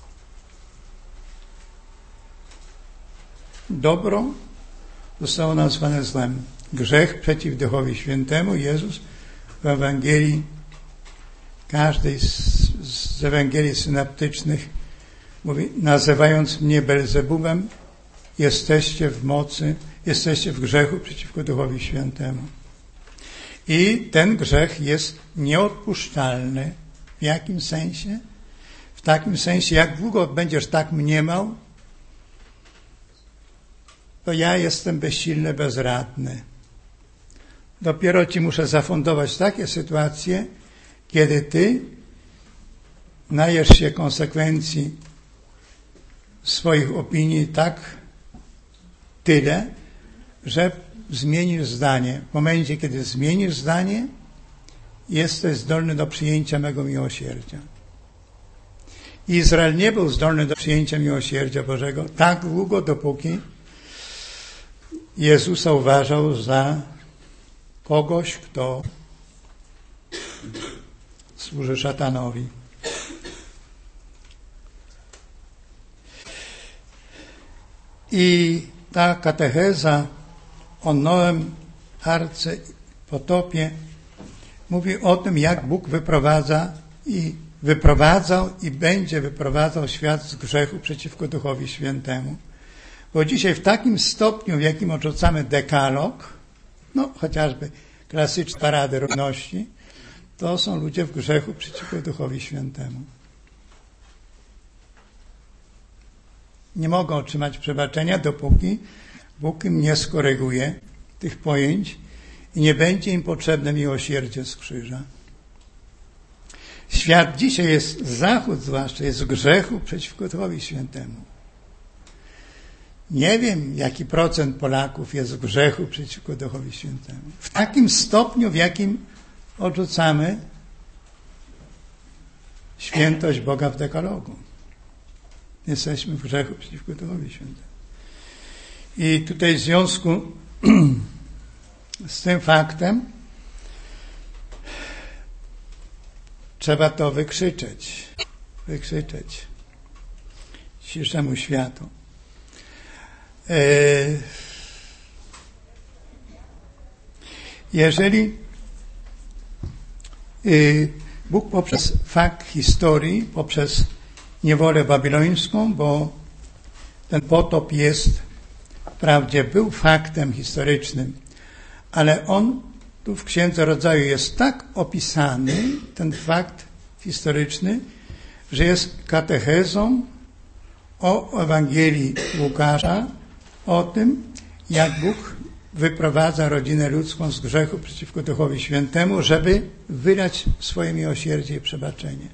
Dobro zostało nazwane złem. Grzech przeciw Duchowi Świętemu. Jezus w Ewangelii, każdej z Ewangelii synoptycznych mówi: nazywając mnie Belzebubem, jesteście w mocy, jesteście w grzechu przeciwko Duchowi Świętemu. I ten grzech jest nieodpuszczalny. W jakim sensie? W takim sensie, jak długo będziesz tak mniemał, to ja jestem bezsilny, bezradny. Dopiero ci muszę zafundować takie sytuacje, kiedy ty najesz się konsekwencji swoich opinii tak tyle, że zmienisz zdanie. W momencie, kiedy zmienisz zdanie, jesteś zdolny do przyjęcia mego miłosierdzia. Izrael nie był zdolny do przyjęcia miłosierdzia Bożego tak długo, dopóki Jezusa uważał za kogoś, kto służy szatanowi. I ta katecheza o Noem, arce, potopie mówi o tym, jak Bóg wyprowadzał i będzie wyprowadzał świat z grzechu przeciwko Duchowi Świętemu. Bo dzisiaj w takim stopniu, w jakim odrzucamy dekalog, chociażby klasyczne parady równości, to są ludzie w grzechu przeciwko Duchowi Świętemu. Nie mogą otrzymać przebaczenia, dopóki Bóg im nie skoryguje tych pojęć i nie będzie im potrzebne miłosierdzie z krzyża. Świat dzisiaj jest, Zachód zwłaszcza, jest w grzechu przeciwko Duchowi Świętemu. Nie wiem, jaki procent Polaków jest w grzechu przeciwko Duchowi Świętemu. W takim stopniu, w jakim odrzucamy świętość Boga w dekalogu. Jesteśmy w grzechu przeciwko Duchowi Świętemu. I tutaj w związku z tym faktem trzeba to wykrzyczeć dzisiejszemu światu. Jeżeli Bóg poprzez fakt historii, poprzez niewolę babilońską, bo ten potop wprawdzie był faktem historycznym, ale on tu w Księdze Rodzaju jest tak opisany, ten fakt historyczny, że jest katechezą o Ewangelii Łukasza, o tym, jak Bóg wyprowadza rodzinę ludzką z grzechu przeciwko Duchowi Świętemu, żeby wylać swoje miłosierdzie i przebaczenie.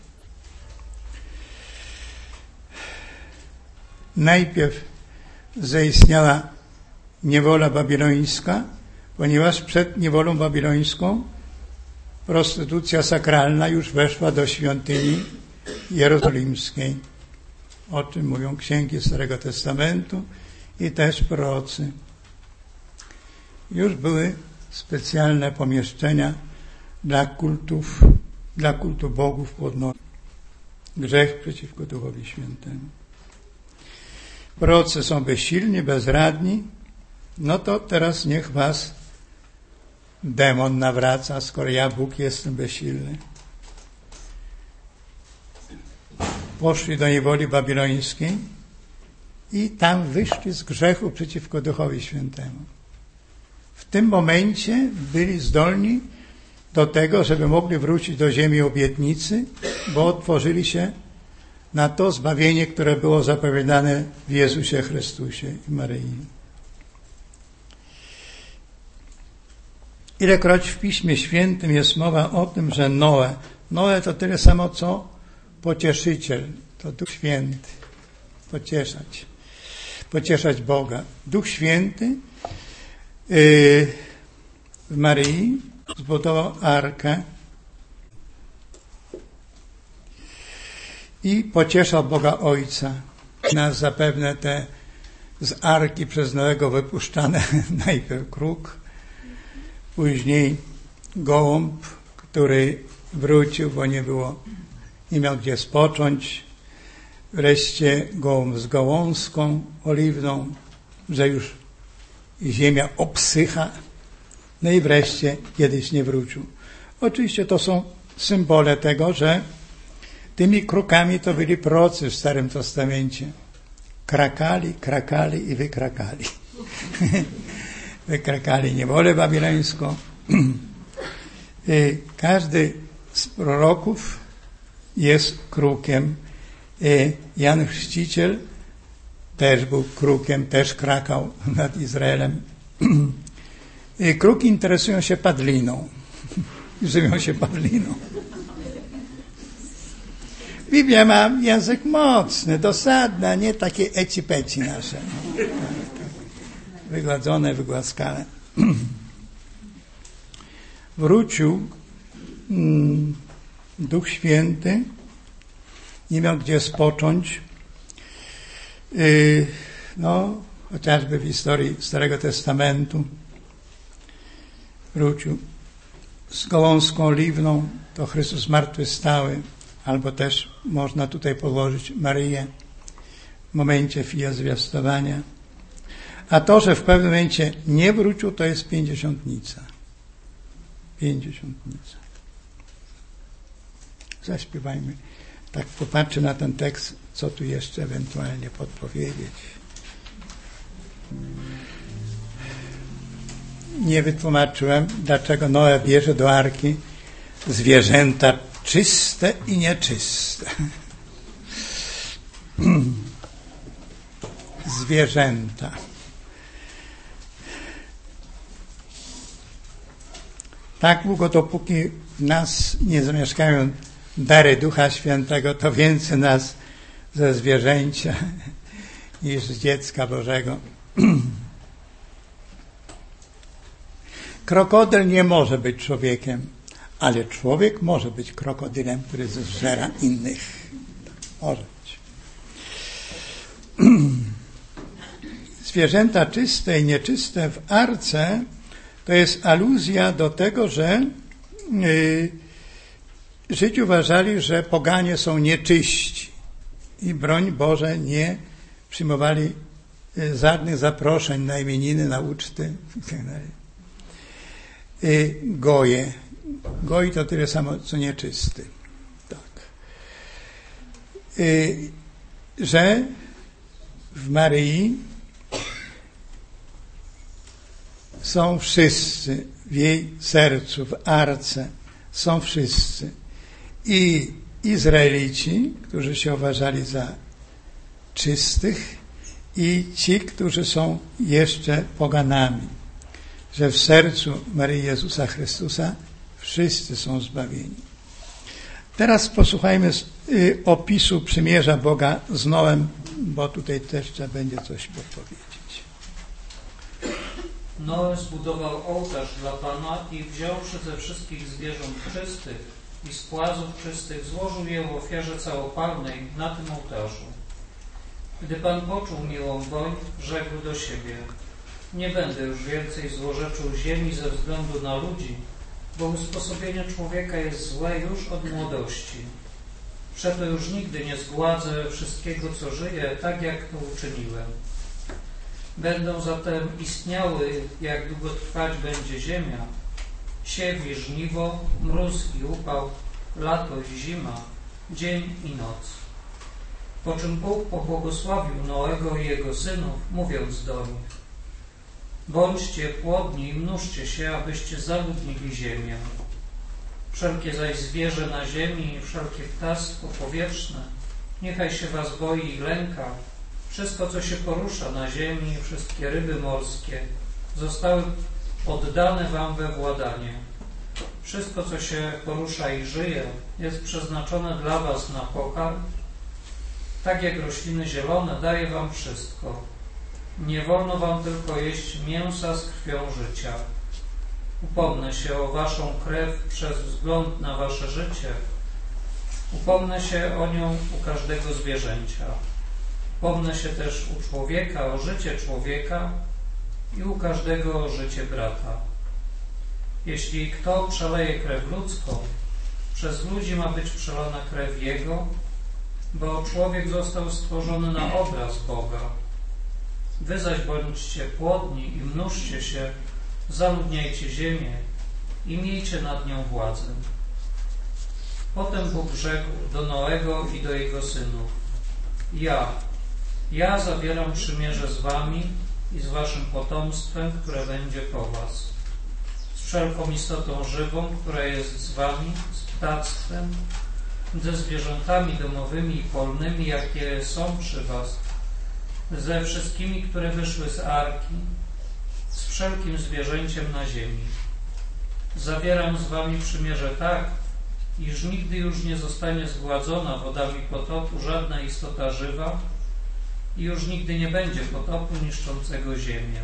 Najpierw zaistniała niewola babilońska, ponieważ przed niewolą babilońską prostytucja sakralna już weszła do świątyni jerozolimskiej, o czym mówią księgi Starego Testamentu i też prorocy. Już były specjalne pomieszczenia dla kultu bogów płodności. Grzech przeciwko Duchowi Świętemu. Prorocy są bezsilni, bezradni, no to teraz niech was demon nawraca, skoro ja, Bóg, jestem bezsilny. Poszli do niewoli babilońskiej i tam wyszli z grzechu przeciwko Duchowi Świętemu. W tym momencie byli zdolni do tego, żeby mogli wrócić do ziemi obietnicy, bo otworzyli się na to zbawienie, które było zapowiadane w Jezusie Chrystusie i Maryi. Ilekroć w Piśmie Świętym jest mowa o tym, że Noe to tyle samo co pocieszyciel, to Duch Święty, pocieszać Boga. Duch Święty w Maryi zbudował arkę i pocieszał Boga Ojca. Nas zapewne te z arki przez Noego wypuszczane najpierw kruk, później gołąb, który wrócił, bo nie miał gdzie spocząć. Wreszcie gołąb z gałązką oliwną, że już ziemia obsycha. No i wreszcie kiedyś nie wrócił. Oczywiście to są symbole tego, że tymi krukami to byli prorocy w Starym Testamencie. Krakali i wykrakali. Wykrakali niewolę babilońską. Każdy z proroków jest krukiem. Jan Chrzciciel też był krukiem, też krakał nad Izraelem. Kruki interesują się padliną. Żywią się padliną. Biblia ma język mocny, dosadny, a nie takie eci-peci nasze. Wygładzone, wygłaskane. Wrócił Duch Święty, nie miał gdzie spocząć. Chociażby w historii Starego Testamentu wrócił z gałązką oliwną, to Chrystus zmartwychwstały, albo też można tutaj położyć Maryję w momencie chwili zwiastowania. A to, że w pewnym momencie nie wrócił, to jest pięćdziesiątnica. Zaśpiewajmy. Tak popatrzę na ten tekst, co tu jeszcze ewentualnie podpowiedzieć. Nie wytłumaczyłem, dlaczego Noe bierze do arki zwierzęta czyste i nieczyste. Zwierzęta. Tak długo, dopóki w nas nie zamieszkają dary Ducha Świętego, to więcej nas ze zwierzęcia niż z dziecka Bożego. Krokodyl nie może być człowiekiem, ale człowiek może być krokodylem, który zżera innych. Może być. Zwierzęta czyste i nieczyste w arce to jest aluzja do tego, że Żydzi uważali, że poganie są nieczyści i broń Boże nie przyjmowali żadnych zaproszeń na imieniny, na uczty itd. Goje. Goi to tyle samo, co nieczysty. Tak. Że w Maryi są wszyscy, w jej sercu, w arce są wszyscy. I Izraelici, którzy się uważali za czystych, i ci, którzy są jeszcze poganami. Że w sercu Maryi Jezusa Chrystusa wszyscy są zbawieni. Teraz posłuchajmy opisu przymierza Boga z Noem, bo tutaj też trzeba będzie coś podpowiedzieć. Noe zbudował ołtarz dla Pana i wziąwszy ze wszystkich zwierząt czystych i z płazów czystych złożył je w ofierze całopalnej na tym ołtarzu. Gdy Pan poczuł miłą woń, rzekł do siebie: nie będę już więcej złorzeczył ziemi ze względu na ludzi, bo usposobienie człowieka jest złe już od młodości. Przeto już nigdy nie zgładzę wszystkiego, co żyje, tak jak to uczyniłem. Będą zatem istniały, jak długo trwać będzie ziemia, siew i żniwo, mróz i upał, lato i zima, dzień i noc. Po czym Bóg pobłogosławił Noego i jego synów, mówiąc do nich: bądźcie płodni i mnóżcie się, abyście zaludnili ziemię. Wszelkie zaś zwierzę na ziemi i wszelkie ptactwo powietrzne niechaj się was boi i lęka. Wszystko, co się porusza na ziemi, wszystkie ryby morskie zostały oddane wam we władanie. Wszystko, co się porusza i żyje, jest przeznaczone dla was na pokarm. Tak jak rośliny zielone daje wam wszystko. Nie wolno wam tylko jeść mięsa z krwią życia. Upomnę się o waszą krew przez wzgląd na wasze życie. Upomnę się o nią u każdego zwierzęcia. Upomnę się też u człowieka o życie człowieka i u każdego o życie brata. Jeśli kto przeleje krew ludzką, przez ludzi ma być przelana krew jego, bo człowiek został stworzony na obraz Boga. Wy zaś bądźcie płodni i mnóżcie się, zaludniajcie ziemię i miejcie nad nią władzę. Potem Bóg rzekł do Noego i do jego synów: Ja zawieram przymierze z wami i z waszym potomstwem, które będzie po was, z wszelką istotą żywą, która jest z wami, z ptactwem, ze zwierzętami domowymi i polnymi, jakie są przy was, ze wszystkimi, które wyszły z arki, z wszelkim zwierzęciem na ziemi. Zawieram z wami przymierze tak, iż nigdy już nie zostanie zgładzona wodami potopu żadna istota żywa i już nigdy nie będzie potopu niszczącego ziemię.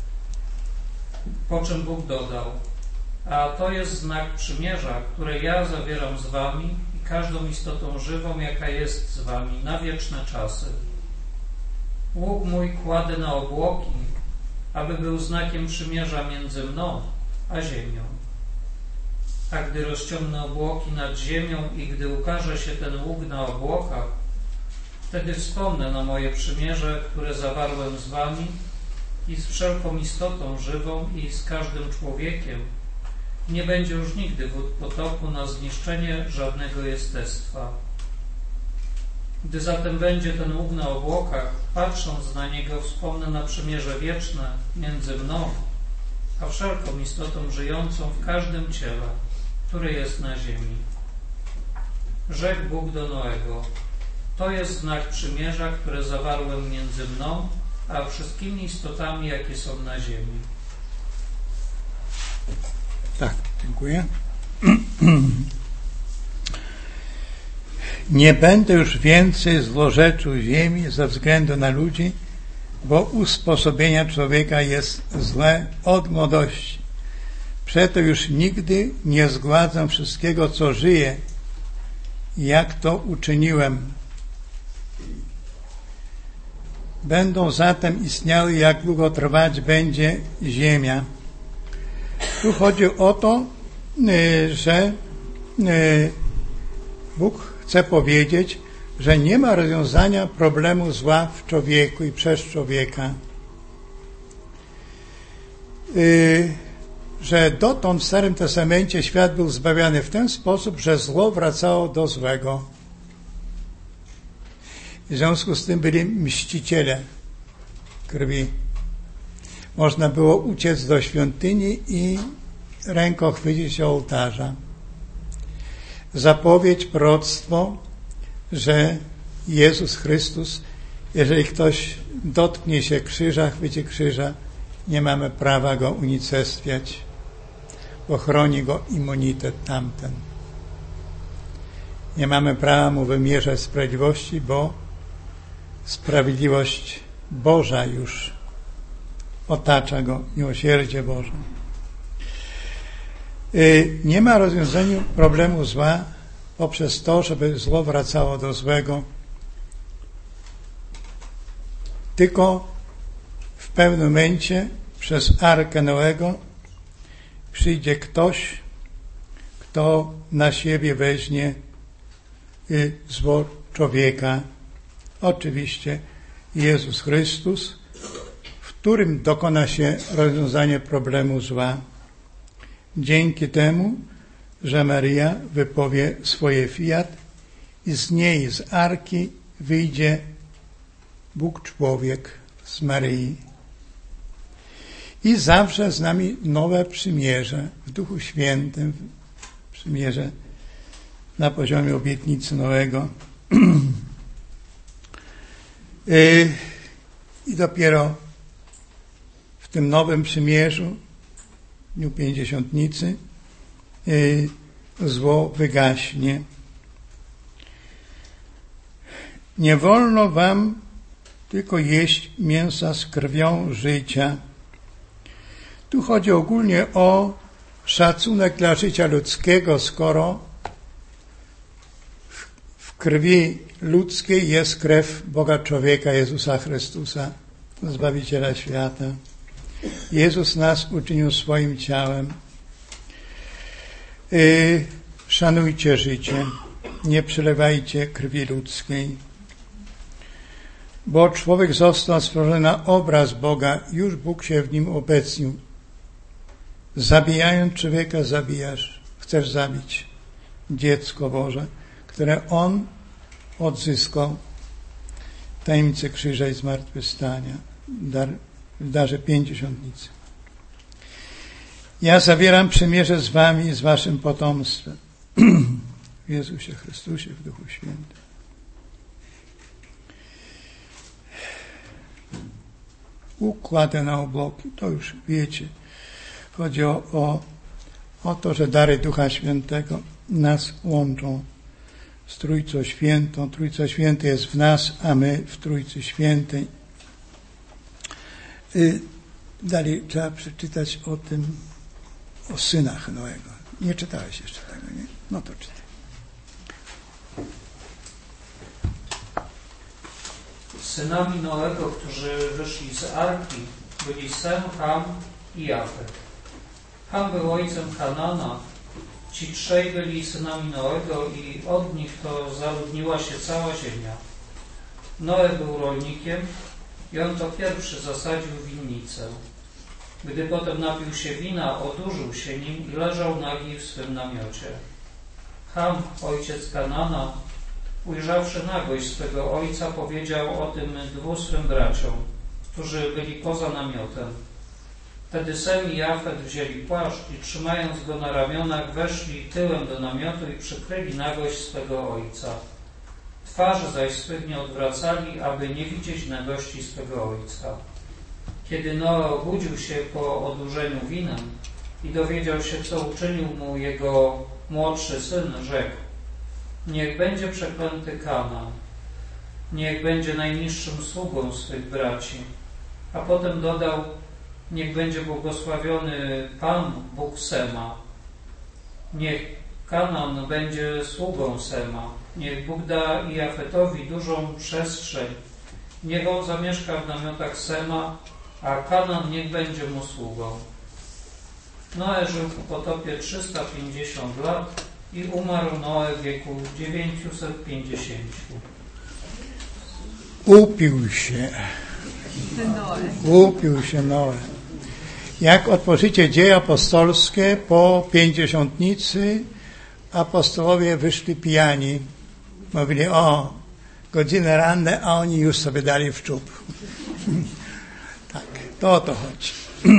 Po czym Bóg dodał: a to jest znak przymierza, które ja zawieram z wami i każdą istotą żywą, jaka jest z wami na wieczne czasy. Łuk mój kładę na obłoki, aby był znakiem przymierza między mną a ziemią. A gdy rozciągnę obłoki nad ziemią i gdy ukaże się ten łuk na obłokach, wtedy wspomnę na moje przymierze, które zawarłem z wami i z wszelką istotą żywą i z każdym człowiekiem. Nie będzie już nigdy wód potopu na zniszczenie żadnego jestestwa. Gdy zatem będzie ten łuk na obłokach, patrząc na niego, wspomnę na przymierze wieczne między mną a wszelką istotą żyjącą w każdym ciele, które jest na ziemi. Rzekł Bóg do Noego: to jest znak przymierza, które zawarłem między mną a wszystkimi istotami, jakie są na ziemi. Tak, dziękuję. Nie będę już więcej złorzeczył ziemi ze względu na ludzi, bo usposobienia człowieka jest złe od młodości. Przeto już nigdy nie zgładzam wszystkiego, co żyje, jak to uczyniłem. Będą zatem istniały, jak długo trwać będzie ziemia. Tu chodzi o to, że Bóg chce powiedzieć, że nie ma rozwiązania problemu zła w człowieku i przez człowieka. Że dotąd w Starym Testamencie świat był zbawiany w ten sposób, że zło wracało do złego. W związku z tym byli mściciele krwi. Można było uciec do świątyni i ręką chwycić się ołtarza. Zapowiedź, proroctwo, że Jezus Chrystus, jeżeli ktoś dotknie się krzyża, chwyci krzyża, nie mamy prawa go unicestwiać, bo chroni go immunitet tamten. Nie mamy prawa mu wymierzać sprawiedliwości, bo sprawiedliwość Boża już otacza go, miłosierdzie Boże. Nie ma rozwiązania problemu zła poprzez to, żeby zło wracało do złego, tylko w pewnym momencie przez Arkę Noego przyjdzie ktoś, kto na siebie weźmie zło człowieka, oczywiście Jezus Chrystus, w którym dokona się rozwiązanie problemu zła. Dzięki temu, że Maryja wypowie swoje fiat i z niej, z Arki, wyjdzie Bóg człowiek z Maryi i zawrze z nami nowe przymierze w Duchu Świętym, przymierze na poziomie obietnicy Noego. I dopiero w tym nowym przymierzu, w dniu Pięćdziesiątnicy, zło wygaśnie. Nie wolno wam tylko jeść mięsa z krwią życia. Tu chodzi ogólnie o szacunek dla życia ludzkiego, skoro w krwi ludzkiej jest krew Boga człowieka, Jezusa Chrystusa, Zbawiciela świata. Jezus nas uczynił swoim ciałem. Szanujcie życie, nie przelewajcie krwi ludzkiej, bo człowiek został stworzony na obraz Boga, już Bóg się w nim obecnił. Zabijając człowieka, zabijasz, chcesz zabić dziecko Boże, które On odzyskał w tajemnicy krzyża i zmartwychwstania, w darze Pięćdziesiątnicy. Ja zawieram przymierze z wami i z waszym potomstwem. W Jezusie Chrystusie, w Duchu Świętym. Układę na obłoki, to już wiecie. Chodzi o to, że dary Ducha Świętego nas łączą z Trójcą Świętą. Trójca Święta jest w nas, a my w Trójcy Świętej. Dalej trzeba przeczytać o synach Noego. Nie czytałeś jeszcze tego, nie? No to czytaj. Synami Noego, którzy wyszli z Arki, byli Sem, Ham i Jafet. Ham był ojcem Kanana. Ci trzej byli synami Noego i od nich to zaludniła się cała ziemia. Noe był rolnikiem i on to pierwszy zasadził winnicę. Gdy potem napił się wina, odurzył się nim i leżał nagi w swym namiocie. Ham, ojciec Kanana, ujrzawszy nagość swego ojca, powiedział o tym dwóm swym braciom, którzy byli poza namiotem. Wtedy Sem i Jafet wzięli płaszcz i trzymając go na ramionach, weszli tyłem do namiotu i przykryli nagość swego ojca. Twarzy zaś swych nie odwracali, aby nie widzieć nagości swego ojca. Kiedy Noe obudził się po odurzeniu winem i dowiedział się, co uczynił mu jego młodszy syn, rzekł: Niech będzie przeklęty Kanaan. Niech będzie najniższym sługą swych braci. A potem dodał: niech będzie błogosławiony Pan, Bóg Sema. Niech Kanaan będzie sługą Sema. Niech Bóg da i Jafetowi dużą przestrzeń. Niech on zamieszka w namiotach Sema, a Kanaan niech będzie mu sługą. Noe żył po potopie 350 lat i umarł Noe w wieku 950. Upił się Noe. Jak otworzycie Dzieje apostolskie, po pięćdziesiątnicy apostołowie wyszli pijani. Mówili: o, godziny ranne, a oni już sobie dali w czub. Tak, to o to chodzi.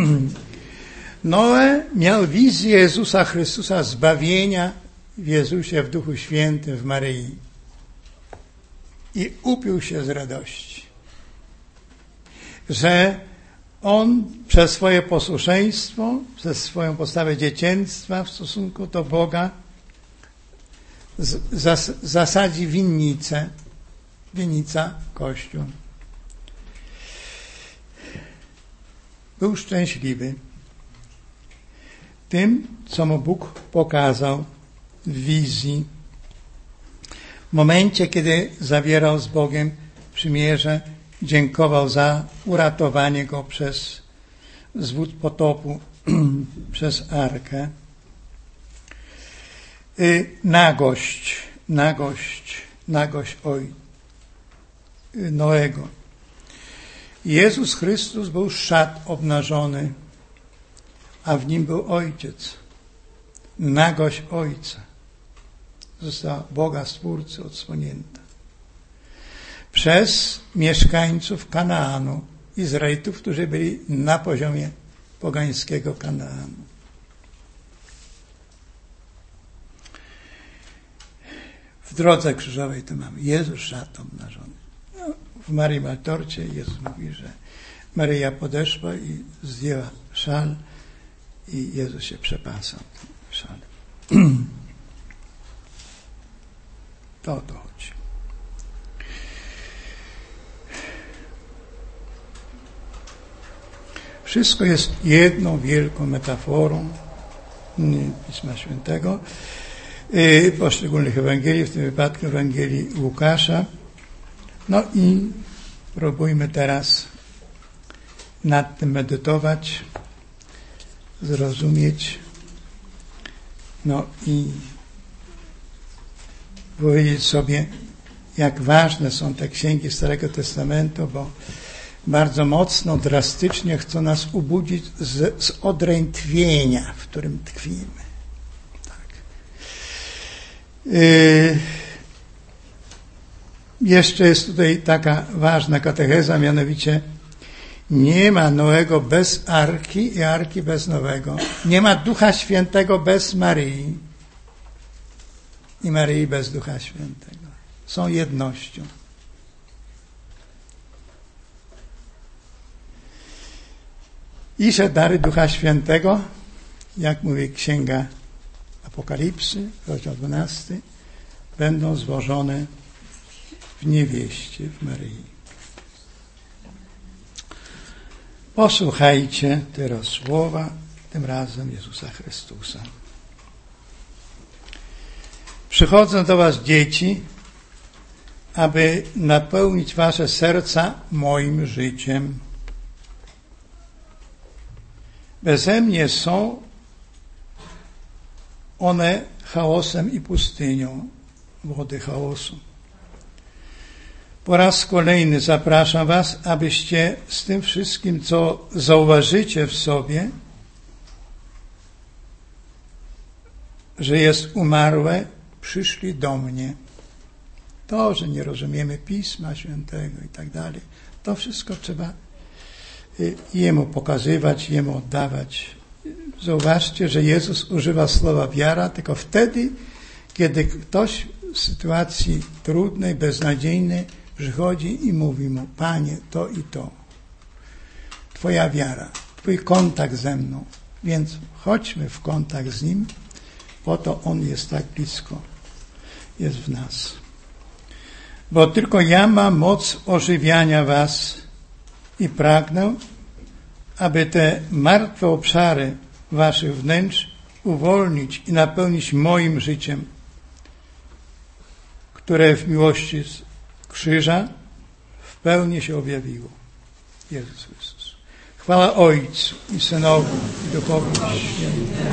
Noe miał wizję Jezusa Chrystusa, zbawienia w Jezusie, w Duchu Świętym, w Maryi. I upił się z radości, że on przez swoje posłuszeństwo, przez swoją postawę dziecięctwa w stosunku do Boga zasadzi winnicę, winnica, Kościół. Był szczęśliwy tym, co mu Bóg pokazał w wizji. W momencie, kiedy zawierał z Bogiem przymierze, dziękował za uratowanie go przez zwód potopu, przez arkę. Nagość Noego. Jezus Chrystus był szat obnażony, a w nim był Ojciec. Nagość Ojca została Boga Stwórcy odsłonięta przez mieszkańców Kanaanu, Izraelitów, którzy byli na poziomie pogańskiego Kanaanu. W drodze krzyżowej to mamy Jezus szat obnażony. No, w Marii Maltorcie Jezus mówi, że Maryja podeszła i zdjęła szal i Jezus się przepasał szalem. To o to chodzi. Wszystko jest jedną wielką metaforą Pisma Świętego, poszczególnych Ewangelii, w tym wypadku Ewangelii Łukasza. No i próbujmy teraz nad tym medytować, zrozumieć, no i powiedzieć sobie, jak ważne są te księgi Starego Testamentu, bo bardzo mocno, drastycznie chcą nas ubudzić z odrętwienia, w którym tkwimy. Tak. Jeszcze jest tutaj taka ważna katecheza, mianowicie nie ma Noego bez Arki i Arki bez Nowego. Nie ma Ducha Świętego bez Maryi i Maryi bez Ducha Świętego. Są jednością. I że dary Ducha Świętego, jak mówi Księga Apokalipsy, rozdział 12, będą złożone w niewieście, w Maryi. Posłuchajcie teraz słowa, tym razem Jezusa Chrystusa. Przychodzę do was, dzieci, aby napełnić wasze serca moim życiem. Beze mnie są one chaosem i pustynią, wody chaosu. Po raz kolejny zapraszam was, abyście z tym wszystkim, co zauważycie w sobie, że jest umarłe, przyszli do mnie. To, że nie rozumiemy Pisma Świętego i tak dalej, to wszystko trzeba Jemu pokazywać, Jemu oddawać. Zauważcie, że Jezus używa słowa wiara tylko wtedy, kiedy ktoś w sytuacji trudnej, beznadziejnej przychodzi i mówi mu: Panie, to i to. Twoja wiara, Twój kontakt ze mną. Więc chodźmy w kontakt z Nim, po to On jest tak blisko. jest w nas. Bo tylko ja mam moc ożywiania was i pragnę, aby te martwe obszary waszych wnętrz uwolnić i napełnić moim życiem, które w miłości z krzyża w pełni się objawiło. Jezus Chrystus. Chwała Ojcu i Synowi i Duchowi Świętemu.